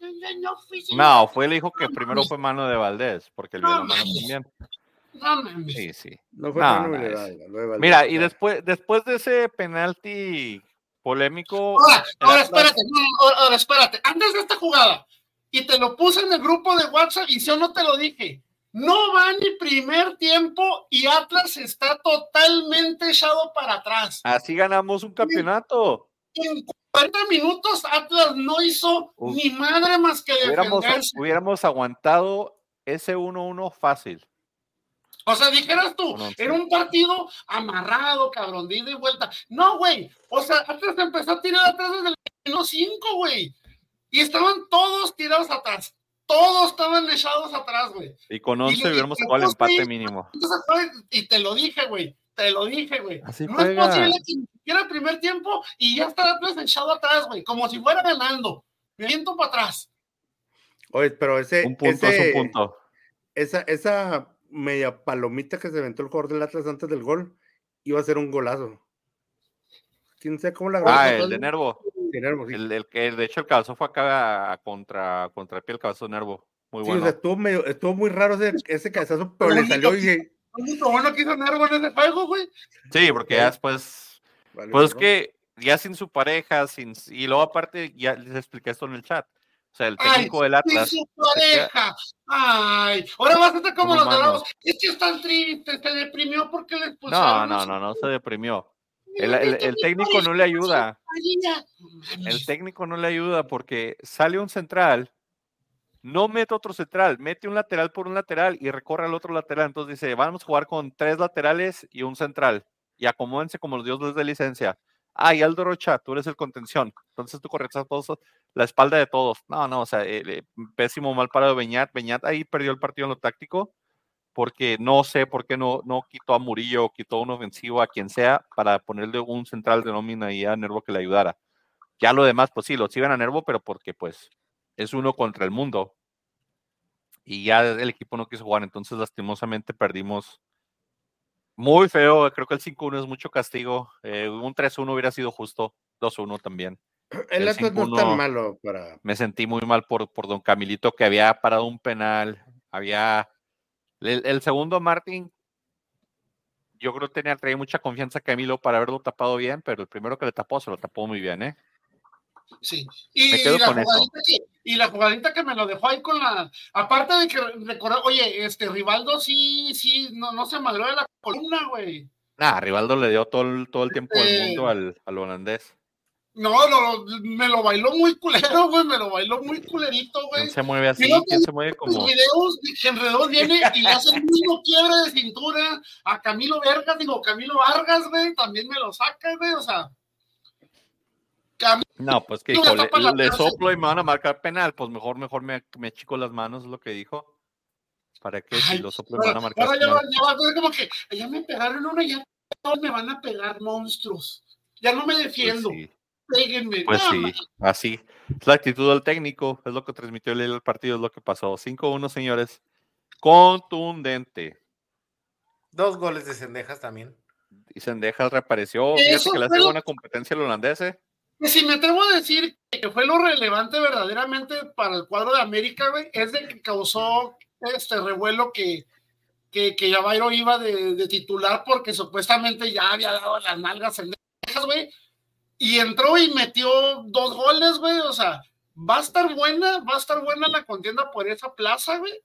No, fue el hijo que primero fue mano de Valdés, porque el de la mano también. No mames. Sí. No fue mano de Valdés. Mira, y después de ese penalti polémico. Ahora espérate. Antes de esta jugada, y te lo puse en el grupo de WhatsApp, y yo no te lo dije. No va ni primer tiempo y Atlas está totalmente echado para atrás. Así ganamos un campeonato. En 40 minutos Atlas no hizo ni madre más que defenderse. Hubiéramos aguantado ese 1-1 fácil. O sea, dijeras tú, era un partido amarrado, cabrón, de ida y vuelta. No, güey. O sea, Atlas empezó a tirar atrás desde el minuto 5, güey. Y estaban todos tirados atrás. Todos estaban echados atrás, güey. Y con 11 hubiéramos jugado el empate mínimo. Y te lo dije, güey. Así no juega. Es posible que ni siquiera el primer tiempo y ya está Atlas echado atrás, güey. Como si fuera ganando. Me viento para atrás. Oye, pero es un punto. Esa media palomita que se aventó el jugador del Atlas antes del gol iba a ser un golazo. ¿Quién sabe cómo la el de Nervo. Sí. El que de hecho el cabezazo fue acá contra el pie, el cabezazo de Nervo. Muy bueno. Sí, o sea, estuvo muy raro ese cabezazo, pero le salió y bueno que hizo Nervo en ese juego, güey. Sí, porque ya después pues que ya sin su pareja, y luego aparte ya les expliqué esto en el chat. O sea, el técnico del Atlas. Sin su pareja. Ahora vas a estar como los Dorados. Es que están tristes, se deprimió porque le expulsaron. No se deprimió. El técnico no le ayuda. El técnico no le ayuda porque sale un central no mete otro central, mete un lateral por un lateral y recorre al otro lateral. Entonces dice, vamos a jugar con 3 laterales y un central. Y acomódense como los dioses de licencia. Y Aldo Rocha, tú eres el contención. Entonces tú corres a todos, la espalda de todos. No, o sea, pésimo, mal parado Beñat. Beñat ahí perdió el partido en lo táctico, porque no sé por qué no quitó a Murillo, quitó un ofensivo, a quien sea, para ponerle un central de nómina ahí a Nervo que le ayudara. Ya lo demás, pues sí, los iban a Nervo, pero porque pues es uno contra el mundo. Y ya el equipo no quiso jugar, entonces lastimosamente perdimos muy feo. Creo que el 5-1 es mucho castigo. Un 3-1 hubiera sido justo, 2-1 también. El Atlas no es tan malo para... Me sentí muy mal por don Camilito, que había parado un penal. El segundo Martín, yo creo que traía mucha confianza Camilo para haberlo tapado bien, pero el primero que le tapó, se lo tapó muy bien, ¿eh? Sí, y la jugadita que me lo dejó ahí con la, aparte de que recordar, oye, Rivaldo sí, no se maló de la columna, güey. Rivaldo le dio todo el tiempo del mundo al holandés. No, me lo bailó muy culero, güey, me lo bailó muy culerito, güey. ¿Quién se mueve así? ¿Quién se mueve como? Los videos que enredó viene y le hace el mismo quiebre de cintura a Camilo Vargas, güey, también me lo saca, güey, o sea. No, pues que dijo, le soplo y me van a marcar penal, pues mejor me achico las manos, es lo que dijo. ¿Para qué? Si lo soplo y me van a marcar penal. Ahora como que ya me pegaron una, ya todos me van a pegar monstruos. Ya no me defiendo. Pues sí. Péguenme. Pues sí, así. Es la actitud del técnico, es lo que transmitió el partido, es lo que pasó. 5-1, señores. Contundente. 2 goles de Cendejas también. Y Cendejas reapareció. Fíjate que le hace buena competencia al holandés. Si me atrevo a decir que fue lo relevante verdaderamente para el cuadro de América, güey, es de que causó revuelo que Javairo iba de titular porque supuestamente ya había dado las nalgas Cendejas, güey, y entró y metió 2 goles, güey, o sea, va a estar buena la contienda por esa plaza, güey.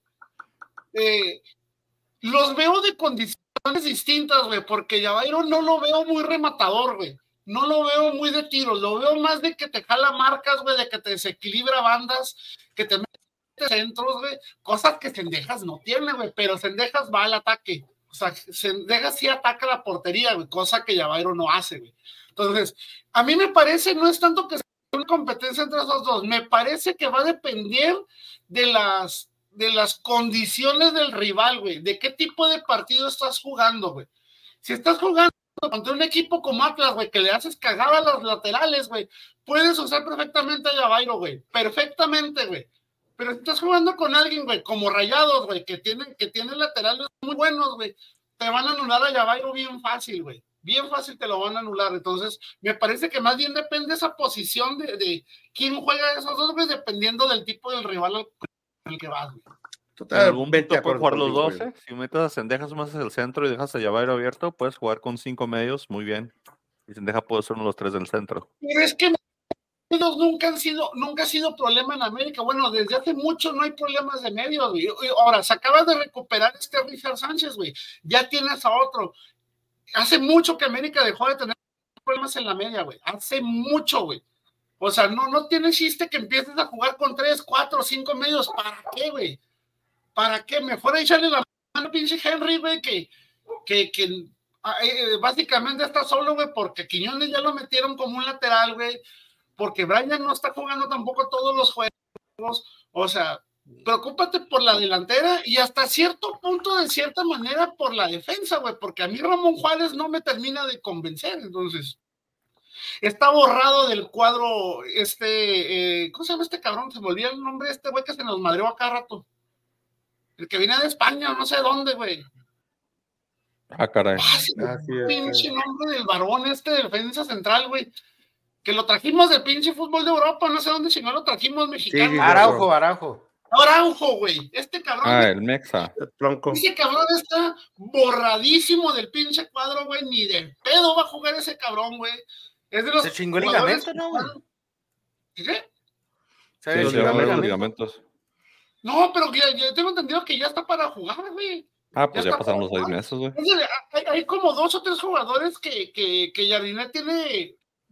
Los veo de condiciones distintas, güey, porque Javairo no lo veo muy rematador, güey. No lo veo muy de tiros, lo veo más de que te jala marcas, güey, de que te desequilibra bandas, que te mete centros, güey, cosas que Cendejas no tiene, güey, pero Cendejas va al ataque. O sea, Cendejas sí ataca la portería, güey, cosa que Javairo no hace, güey. Entonces, a mí me parece, no es tanto que sea una competencia entre esos dos, me parece que va a depender de las condiciones del rival, güey, de qué tipo de partido estás jugando, güey. Si estás jugando contra un equipo como Atlas, güey, que le haces cagada a los laterales, güey, puedes usar perfectamente a Javairo, güey, perfectamente, güey. Pero si estás jugando con alguien, güey, como Rayados, güey, que tienen laterales muy buenos, güey, te van a anular a Javairo bien fácil, güey. Bien fácil te lo van a anular. Entonces, me parece que más bien depende esa posición de quién juega esos dos, güey, dependiendo del tipo del rival al el que vas, güey. En algún punto pueden jugar los 12. Si metes a Cendejas más hacia el centro y dejas a Javairo abierto, puedes jugar con 5 medios, muy bien. Y Cendejas puede ser uno de los 3 del centro. Pero es que nunca ha sido problema en América. Bueno, desde hace mucho no hay problemas de medios, güey. Ahora, se acaba de recuperar Richard Sánchez, güey. Ya tienes a otro. Hace mucho que América dejó de tener problemas en la media, güey. Hace mucho, güey. O sea, no tiene chiste que empieces a jugar con 3, 4, 5 medios. ¿Para qué, güey? ¿Para qué? Mejor echarle la mano a pinche Henry, güey, que básicamente está solo, güey, porque Quiñones ya lo metieron como un lateral, güey, porque Brian no está jugando tampoco todos los juegos. O sea, preocúpate por la delantera y hasta cierto punto, de cierta manera, por la defensa, güey, porque a mí Ramón Juárez no me termina de convencer. Entonces, está borrado del cuadro ¿cómo se llama este cabrón? Se me olvidó el nombre de este güey que se nos madreó acá rato. El que viene de España, no sé dónde, güey. Caray. Pinche nombre del varón defensa central, güey. Que lo trajimos del pinche fútbol de Europa, no sé dónde chingón lo trajimos mexicano. Sí, Araujo, güey. Este cabrón. El Mexa. Ese cabrón está borradísimo del pinche cuadro, güey. Ni de pedo va a jugar ese cabrón, güey. Es de los. Se chingó el ligamento, ¿no? ¿Qué? Se chingó los ligamentos. No, pero yo tengo entendido que ya está para jugar, güey. Pues ya pasaron los 6 meses, güey. Hay como 2 o 3 jugadores que Jardinet tiene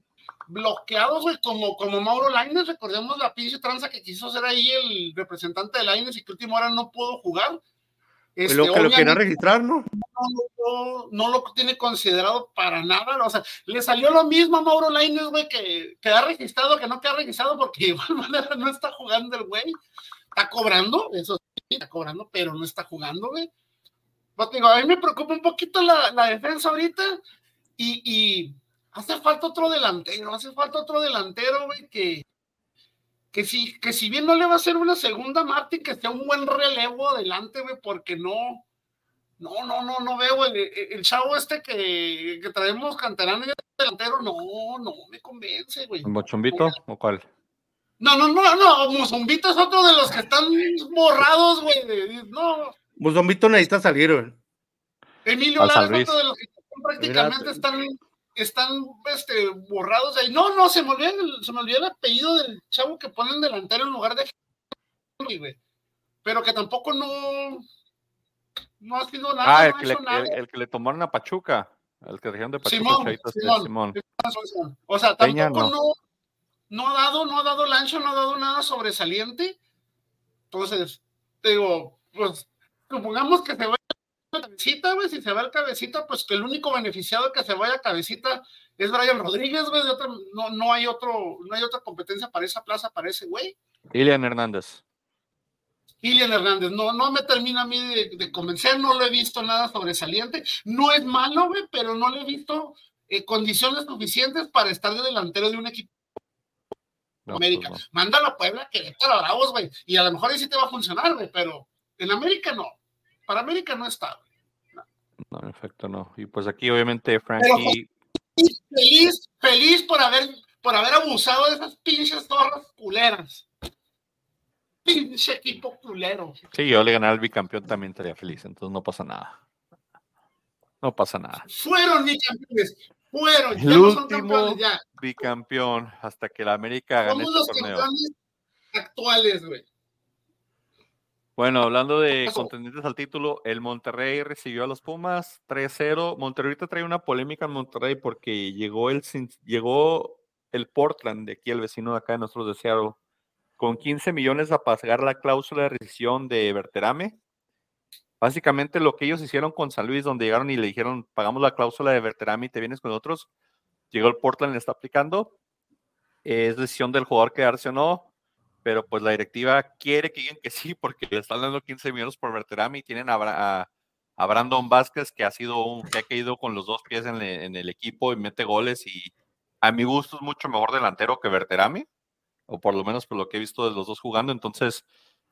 bloqueados, güey, como Mauro Lainez. Recordemos la pinche tranza que quiso ser ahí el representante de Lainez y que última hora no pudo jugar. Lo que lo quería registrar, ¿no? No lo tiene considerado para nada. O sea, le salió lo mismo a Mauro Lainez, güey, que ha registrado, que no queda registrado, porque de igual manera no está jugando el güey. Está cobrando, eso sí, está cobrando, pero no está jugando, güey. Pues, digo, a mí me preocupa un poquito la defensa ahorita y hace falta otro delantero, güey, que si bien no le va a hacer una segunda Martin, que sea un buen relevo adelante, güey, porque no veo el chavo que traemos canterano y delantero, no me convence, güey. ¿Mochumbito o cuál? No, Musumbito es otro de los que están borrados, güey, no. Musumbito necesita salir, güey. Emilio Lara es otro de los que prácticamente están borrados de ahí. No, se me olvidó el apellido del chavo que ponen delantero en lugar de güey. Pero que tampoco no ha sido nada. El que le tomaron a Pachuca. El que trajeron de Pachuca. Simón. O sea, tampoco no ha dado el ancho, no ha dado nada sobresaliente. Entonces, digo, pues, supongamos que se va Cabecita, güey, si se va el Cabecita, pues que el único beneficiado que se vaya a Cabecita es Brian Rodríguez, güey, no hay otra competencia para esa plaza, para ese güey. Ilian Hernández, no me termina a mí de convencer, no lo he visto nada sobresaliente, no es malo, güey, pero no le he visto condiciones suficientes para estar de delantero de un equipo América. Pues no. Mándalo a Puebla, que es para Bravos, güey, y a lo mejor ahí sí te va a funcionar, güey, pero en América no. Para América no está. No, en efecto no. Y pues aquí obviamente Frankie... Feliz por haber abusado de esas pinches zorras culeras. Pinche equipo culero. Sí, yo le gané al bicampeón también estaría feliz, entonces no pasa nada. No pasa nada. Fueron bicampeones. El ya último ya. Bicampeón hasta que la América gane este torneo. Somos los campeones actuales, güey. Bueno, hablando de contendientes al título, el Monterrey recibió a los Pumas 3-0. Monterrey ahorita trae una polémica en Monterrey porque llegó el Portland, de aquí el vecino de acá de nosotros de Seattle, con 15 millones a pagar la cláusula de rescisión de Berterame. Básicamente lo que ellos hicieron con San Luis, donde llegaron y le dijeron, pagamos la cláusula de Berterame y te vienes con nosotros. Llegó el Portland, le está aplicando. Es decisión del jugador quedarse o no. Pero pues la directiva quiere que digan que sí, porque le están dando 15 millones por Berterame y tienen a Brandon Vázquez, que que ha caído con los dos pies en el equipo y mete goles, y a mi gusto es mucho mejor delantero que Berterame, o por lo menos por lo que he visto de los dos jugando. Entonces,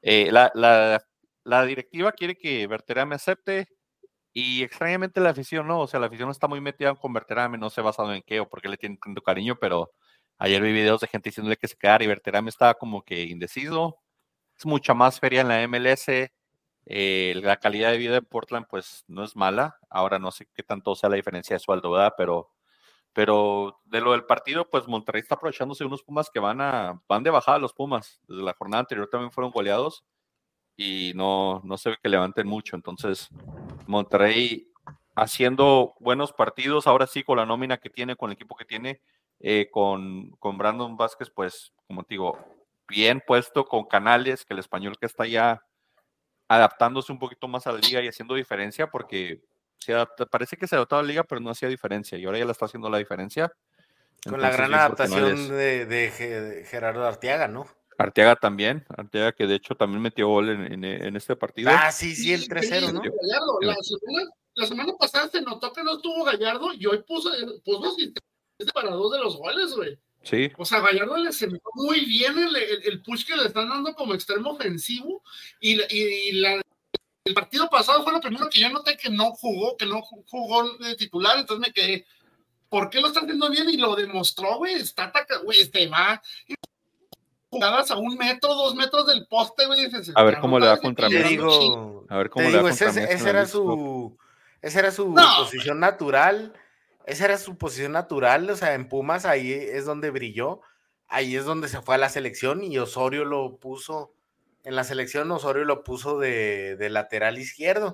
la directiva quiere que Berterame acepte, y extrañamente la afición no, o sea, la afición está muy metida con Berterame, no sé basado en qué o por qué le tienen tanto cariño, pero ayer vi videos de gente diciéndole que se quedara y Berterame estaba como que indeciso. Es mucha más feria en la MLS. La calidad de vida de Portland pues no es mala. Ahora no sé qué tanto sea la diferencia de sueldo, ¿verdad? Pero de lo del partido, pues Monterrey está aprovechándose de unos Pumas que van de bajada los Pumas. Desde la jornada anterior también fueron goleados y no se ve que levanten mucho. Entonces, Monterrey haciendo buenos partidos, ahora sí con la nómina que tiene, con el equipo que tiene, con Brandon Vázquez, pues, como te digo, bien puesto, con Canales, que el español que está ya adaptándose un poquito más a la liga y haciendo diferencia, porque parece que se adaptaba a la liga, pero no hacía diferencia, y ahora ya la está haciendo la diferencia. Con entonces, la gran adaptación de Gerardo Arteaga, ¿no? Arteaga también, Arteaga que de hecho también metió gol en este partido. Sí, el 3-0, ¿no? La semana pasada se notó que no estuvo Gallardo y hoy puso para 2 de los goles, güey. Sí. O sea, Gallardo le sentó muy bien el push que le están dando como extremo ofensivo y el partido pasado fue lo primero que yo noté que no jugó de titular, entonces me quedé, ¿por qué lo está haciendo bien? Y lo demostró, güey, está atacando, güey, va jugadas a 1 metro, 2 metros del poste, güey. A ver cómo le da contra mí. A ver cómo le da contra mí. Esa era su posición natural. Esa era su posición natural, o sea, en Pumas ahí es donde brilló, ahí es donde se fue a la selección y Osorio lo puso, en la selección Osorio lo puso de lateral izquierdo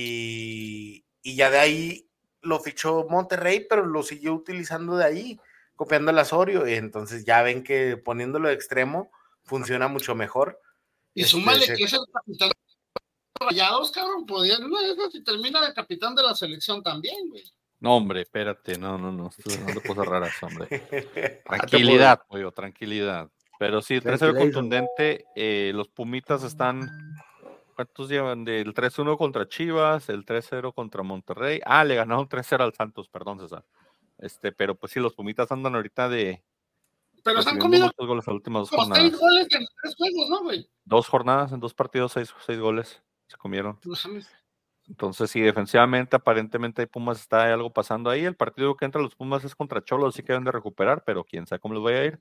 y ya de ahí lo fichó Monterrey, pero lo siguió utilizando de ahí, copiando el Asorio, y entonces ya ven que poniéndolo de extremo funciona mucho mejor. Y súmale que es el capitán de Rayados, cabrón, podían, no, eso si termina de capitán de la selección también, güey. No, hombre, espérate, no, de cosas raras, hombre. Tranquilidad, pollo, tranquilidad. Pero sí, el 3-0 contundente, los Pumitas están, ¿cuántos llevan? Del 3-1 contra Chivas, el 3-0 contra Monterrey. Le ganaron 3-0 al Santos, perdón, César. Pero pues sí, los Pumitas andan ahorita de... Pero se han comido muchos goles en las últimas 2 jornadas. 6 goles en 3 juegos, ¿no, güey? 2 jornadas, en 2 partidos, 6 goles se comieron. Entonces, sí, defensivamente, aparentemente Pumas está algo pasando ahí. El partido que entra los Pumas es contra Cholos, así que deben de recuperar, pero quién sabe cómo les vaya a ir.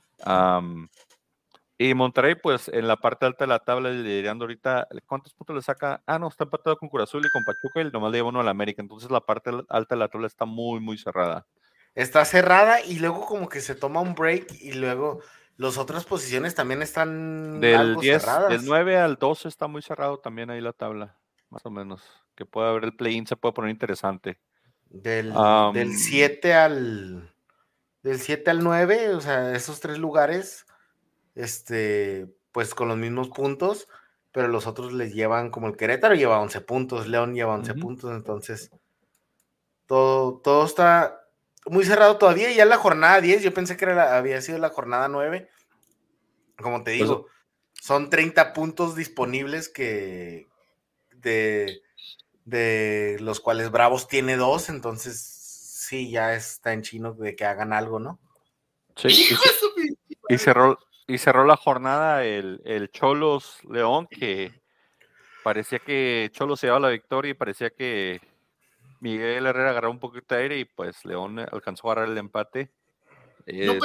Y Monterrey, pues, en la parte alta de la tabla, liderando ahorita, ¿cuántos puntos le saca? No, está empatado con Cruz Azul y con Pachuca, y nomás le lleva uno al América. Entonces, la parte alta de la tabla está muy, muy cerrada. Está cerrada y luego como que se toma un break y luego las otras posiciones también están algo cerradas. Del 9 al 12 está muy cerrado también ahí la tabla, más o menos. Que puede haber el play-in, se puede poner interesante. Del 7 al 9, o sea, esos 3 lugares, pues con los mismos puntos, pero los otros les llevan, como el Querétaro lleva 11 puntos, León lleva 11 puntos, entonces todo está muy cerrado todavía. Ya la jornada 10, yo pensé que había sido la jornada 9, como te digo, son 30 puntos disponibles que de los cuales Bravos tiene 2, entonces sí, ya está en chino de que hagan algo, ¿no? Sí, y cerró la jornada el Cholos León, que parecía que Cholos se llevaba la victoria y parecía que Miguel Herrera agarró un poquito de aire y pues León alcanzó a agarrar el empate. Yo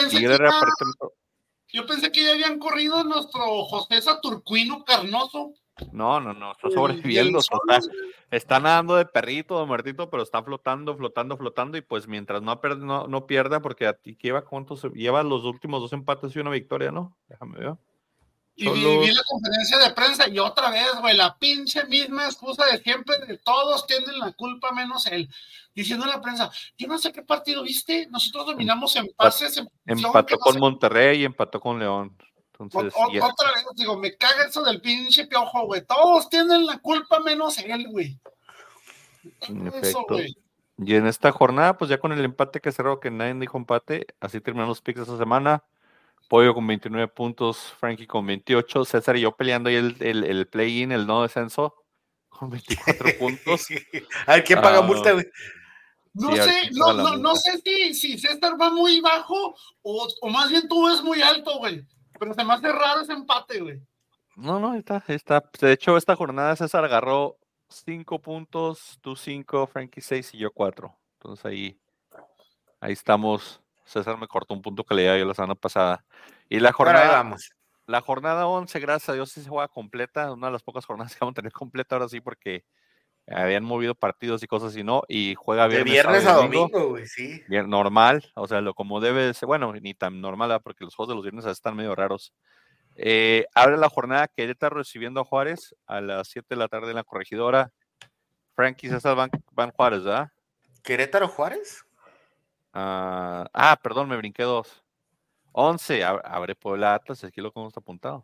pensé que ya habían corrido nuestro José Saturquino Carnoso. No, está sobreviviendo, está nadando de perrito, de muertito, pero está flotando, y pues mientras no pierda, porque a ti lleva lleva los últimos 2 empates y una victoria, ¿no? Déjame ver. Y vi la conferencia de prensa y otra vez, güey, la pinche misma excusa de siempre, de todos tienen la culpa menos él. Diciendo en la prensa, yo no sé qué partido viste, nosotros dominamos empates. Empató con Monterrey y empató con León. Entonces, otra vez, digo, me caga eso del pinche Piojo, güey. Todos tienen la culpa menos él, güey. En efecto. Y en esta jornada, pues ya con el empate que cerró, que nadie dijo empate, así terminan los picks esta semana. Pollo con 29 puntos, Frankie con 28, César y yo peleando ahí el play-in, el no descenso, con 24 puntos. A ver, ¿quién paga multa, güey? No sé si César va muy bajo o más bien tú es muy alto, güey. Pero se me hace raro ese empate, güey. No, está. De hecho, esta jornada César agarró 5 puntos, tú 5, Frankie 6 y yo 4. Entonces ahí estamos. César me cortó un punto que le di yo la semana pasada. Y la jornada 11, gracias a Dios, sí se juega completa. Una de las pocas jornadas que vamos a tener completa ahora sí, porque habían movido partidos y cosas y no. Y juega viernes a domingo, güey, sí. Bien, normal, o sea, como debe ser. Bueno, ni tan normal, porque los juegos de los viernes están medio raros. Abre la jornada Querétaro recibiendo a Juárez a las 7 de la tarde en la Corregidora. Frankie, César van Juárez, ¿verdad? ¿Querétaro Juárez? Perdón, me brinqué 2. 11, abre Puebla Atlas, aquí lo que está apuntado.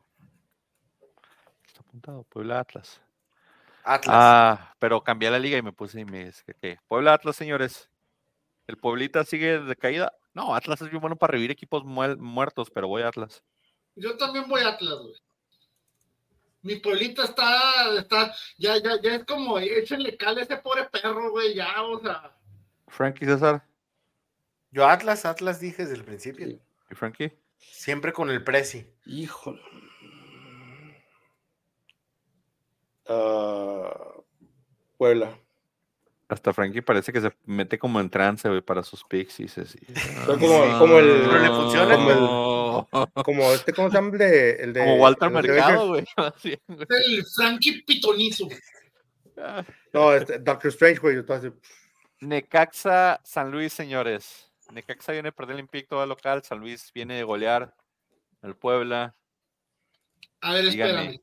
Está apuntado, Puebla Atlas. Pero cambié la liga y me puse Puebla Atlas, señores. ¿El Pueblita sigue de caída? No, Atlas es bien bueno para revivir equipos muertos, pero voy a Atlas. Yo también voy a Atlas, güey. Mi Pueblita está ya es como, échenle cal a ese pobre perro, güey, ya, o sea. Frankie, César. Yo Atlas dije desde el principio. Sí. ¿Y Frankie? Siempre con el Prezi. Híjole. Puebla. Hasta Frankie parece que se mete como en trance, güey, para sus picks y se sigue. Como el. Pero le funciona, como ¿cómo se llama? El de como Walter Mercado, güey. El Frankie Pitonizo. No, Doctor Strange, güey. Necaxa, San Luis, señores. Necaxa viene a perder el invicto al local. San Luis viene de golear al Puebla. A ver, espérame.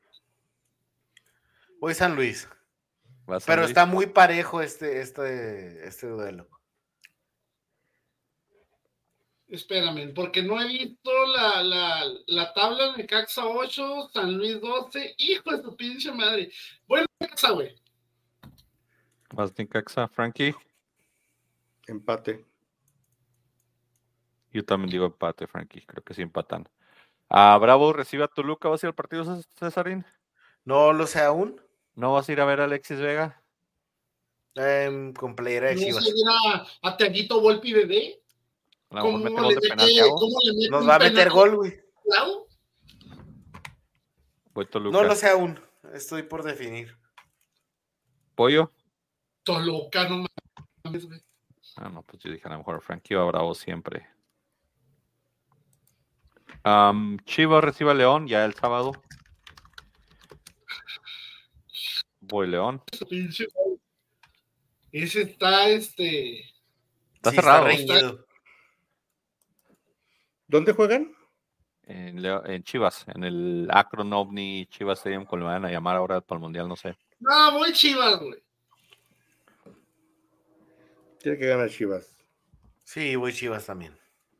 Voy San Luis. Pero está muy parejo este duelo. Espérame, porque no he visto la tabla de Necaxa 8, San Luis 12. Hijo de su pinche madre. Bueno, Necaxa, güey. Más Necaxa, Frankie. Empate. Yo también digo empate, Frankie. Creo que sí empatan. Bravo recibe a Toluca. ¿Vas a ir al partido, Cesarín? No lo sé aún. ¿No vas a ir a ver a Alexis Vega? Con playera de No Chivas. sé, a Tiaguito Volpi bebé. A lo mejor mete gol de penal, Thiago. Nos va a meter gol, güey. Voy Toluca. No lo sé aún. Estoy por definir. ¿Pollo? Toluca, no mames, güey. No, pues yo dije a lo mejor Frankie va Bravo siempre. Chivas recibe a León ya el sábado. Voy León. Ese está, Está cerrado. Está ¿Dónde juegan? En Chivas, en el Akron OVNI Chivas Stadium, como lo van a llamar ahora para el Mundial, no sé. No, voy Chivas, güey. Tiene que ganar Chivas. Sí, voy Chivas también.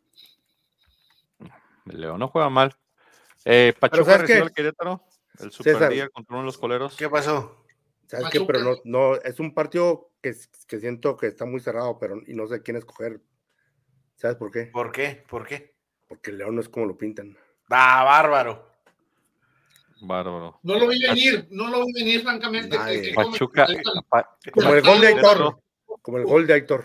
León no juega mal. Pachuca recibe al Querétaro. El Superdía contra uno de los coleros. ¿Qué pasó? ¿Sabes qué? Pero no, es un partido que siento que está muy cerrado, y no sé quién escoger. ¿Sabes por qué? ¿Por qué? Porque León no es como lo pintan. Bárbaro. No lo vi venir, francamente. Pachuca. Como el gol de Aitor. Como el gol de Aitor.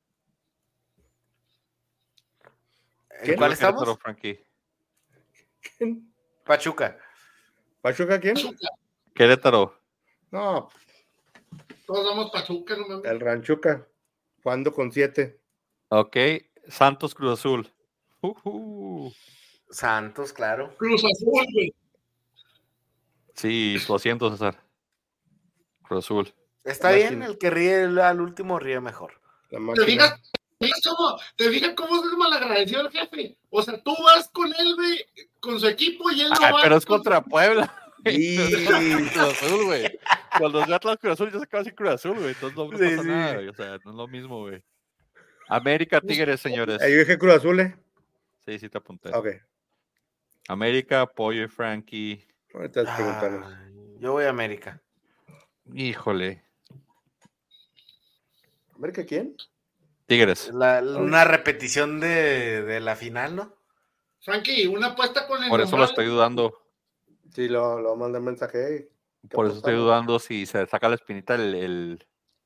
¿En cuál estamos? Frankie? ¿Quién? Pachuca. ¿Pachuca quién? Querétaro. No. Todos vamos Pachuca, no mames. El Ranchuca. Jugando con 7. Ok. Santos Cruz Azul. Santos, claro. Cruz Azul, güey. Sí, lo siento, César. Cruz Azul. Está bien, el que ríe al último ríe mejor. ¿Te fijas cómo es malagradecido el jefe? O sea, tú vas con él, güey, con su equipo y él no va. Pero es contra Puebla. Cruz Azul, güey. Cuando se Atlas Cruz Azul, ya se acaba sin Cruz Azul, güey. Entonces no pasa nada, güey. O sea, no es lo mismo, güey. América Tigres, señores. Yo dije Cruz Azul, Sí, te apunté. Ok. América, Pollo y Frankie. Yo voy a América. Híjole. ¿América quién? Tigres. Una repetición de la final, ¿no? Frankie, una apuesta con el Por eso lo estoy dudando. Sí, lo mandé mensaje. Por eso estoy dudando si se saca la espinita el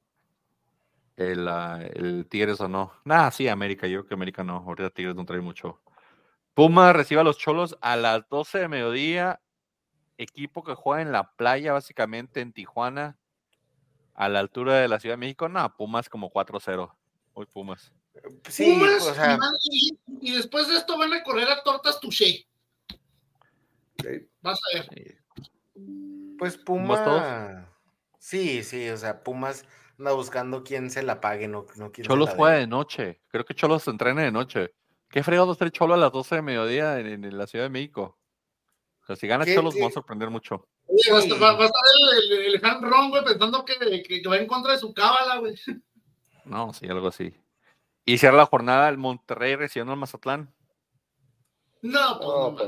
Tigres o no. Sí, América. Yo creo que América no. Ahorita Tigres no trae mucho. Puma recibe a los Cholos a las 12 de mediodía. Equipo que juega en la playa, básicamente en Tijuana, a la altura de la Ciudad de México. Pumas como 4-0. Hoy Pumas. Sí, Pumas, o sea... y después de esto van a correr a Tortas Touché. Sí. Vas a ver. Pues Pumas. Sí, o sea, Pumas anda buscando quién se la pague, no quién Cholos se la juega de noche. Creo que Cholos se entrena de noche. ¿Qué fregado estar Cholo a las 12 de mediodía en la Ciudad de México? O sea, si gana Cholos, va a sorprender mucho. Oye, va a estar el Han Ron, güey, pensando que va en contra de su cábala, güey. No, sí, algo así. Y cierra la jornada el Monterrey recibiendo al Mazatlán. No, pues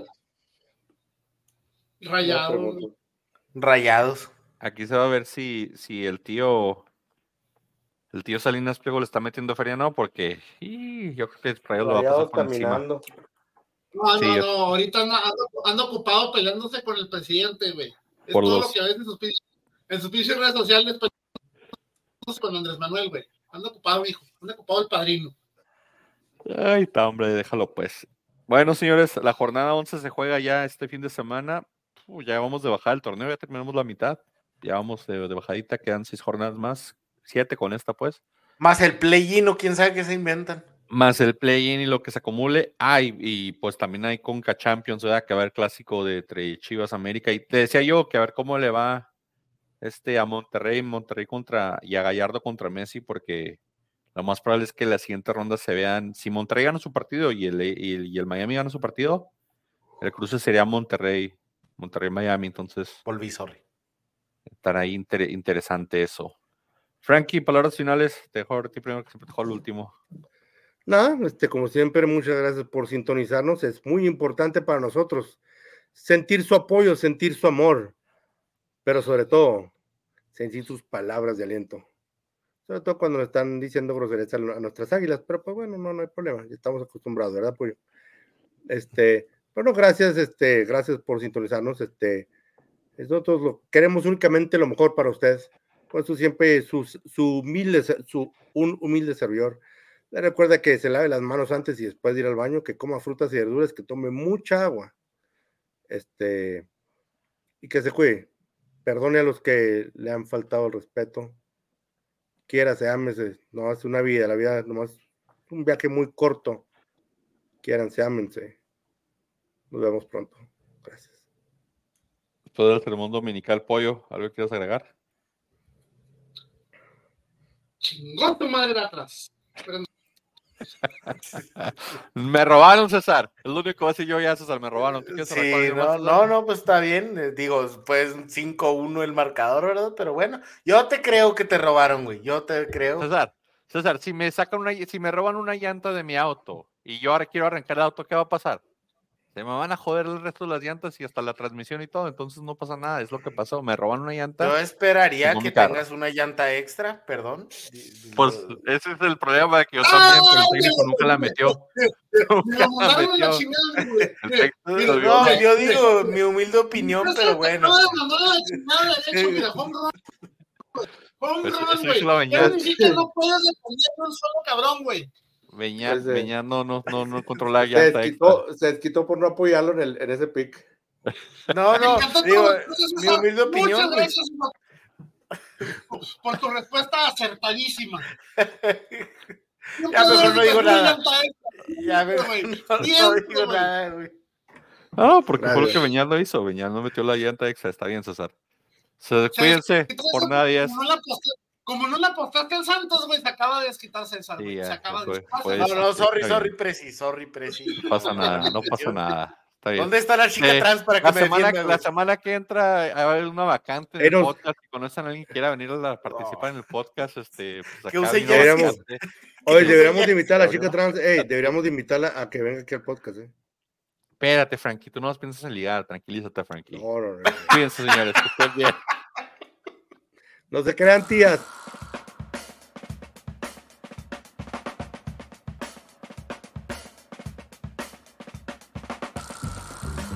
no. Rayados. Aquí se va a ver si el tío Salinas Pliego le está metiendo feria, ¿no? Porque yo creo que Rayados lo va a pasar por caminando. encima. No, ahorita anda ocupado peleándose con el presidente, güey. Es por todo lo que a veces en sus pinches redes sociales con Andrés Manuel, güey. Anda ocupado, hijo. Anda ocupado el padrino. Ay, está, hombre, déjalo pues. Bueno, señores, la jornada 11 se juega ya este fin de semana. Ya vamos de bajada el torneo, ya terminamos la mitad. Ya vamos de bajadita, quedan 6 jornadas más. 7 con esta, pues. Más el play-in o quién sabe qué se inventan. Más el play-in y lo que se acumule. Y pues también hay Conca Champions, ¿verdad? Que va a haber clásico de entre Chivas América. Y te decía yo que a ver cómo le va a Monterrey y a Gallardo contra Messi, porque lo más probable es que la siguiente ronda se vean. Si Monterrey gana su partido y el Miami gana su partido, el cruce sería Monterrey-Miami. Entonces, sorry. Estará ahí interesante eso. Frankie, palabras finales. Te dejo a ti primero que siempre te dejo el último. Nada, como siempre, muchas gracias por sintonizarnos. Es muy importante para nosotros sentir su apoyo, sentir su amor, pero sobre todo, sentir sus palabras de aliento. Sobre todo cuando nos están diciendo groserías a nuestras águilas, pero pues bueno, no hay problema, ya estamos acostumbrados, ¿verdad, Pollo? Bueno, gracias, gracias por sintonizarnos, nosotros queremos únicamente lo mejor para ustedes. Por eso siempre un humilde servidor. Le recuerda que se lave las manos antes y después de ir al baño, que coma frutas y verduras, que tome mucha agua, y que se cuide. Perdone a los que le han faltado el respeto. Quiérase, ámese, no hace una vida, la vida nomás un viaje muy corto. Quiéranse, ámense. Nos vemos pronto. Gracias. Después del sermón dominical, Pollo, ¿algo que quieras agregar? Chingón tu madre de atrás. Me robaron, César. Es lo único que voy a decir yo ya, César. Me robaron. Sí, no, pues está bien. Digo, pues 5-1 el marcador, ¿verdad? Pero bueno, yo te creo que te robaron, güey. Yo te creo. César, si me roban una llanta de mi auto y yo ahora quiero arrancar el auto, ¿qué va a pasar? Se me van a joder el resto de las llantas y hasta la transmisión y todo, entonces no pasa nada, es lo que pasó, me roban una llanta. Yo esperaría que tengas una llanta extra, perdón. Pues ese es el problema, que yo también, pero el técnico nunca la metió. No, yo digo mi humilde opinión, pero bueno. No puedes defender un solo cabrón, güey. Beñat no controla llanta se desquitó por no apoyarlo en ese pick. No, digo, mi humilde opinión. Muchas gracias por tu respuesta acertadísima. Ya mejor no digo nada. Ya mejor no digo nada, güey. No, porque fue lo que Beñat lo hizo. Beñat no metió la llanta extra. Está bien, César. Cuídense, por nada 10. Como no la apostaste en Santos, güey, se acaba de desquitar César, güey. Se acaba de desquitar. No, sorry, Preci. No pasa nada. Está bien. ¿Dónde está la chica trans para que me defienda? La semana que entra va a haber una vacante en el podcast. Si conocen a alguien que quiera venir a participar en el podcast, pues que use deberíamos invitar a la chica trans. Deberíamos invitarla a que venga aquí al podcast. Espérate, Frankie, tú no más piensas en ligar. Tranquilízate, Frankie. No. Cuídense, señores, que estén bien. No se crean, tías.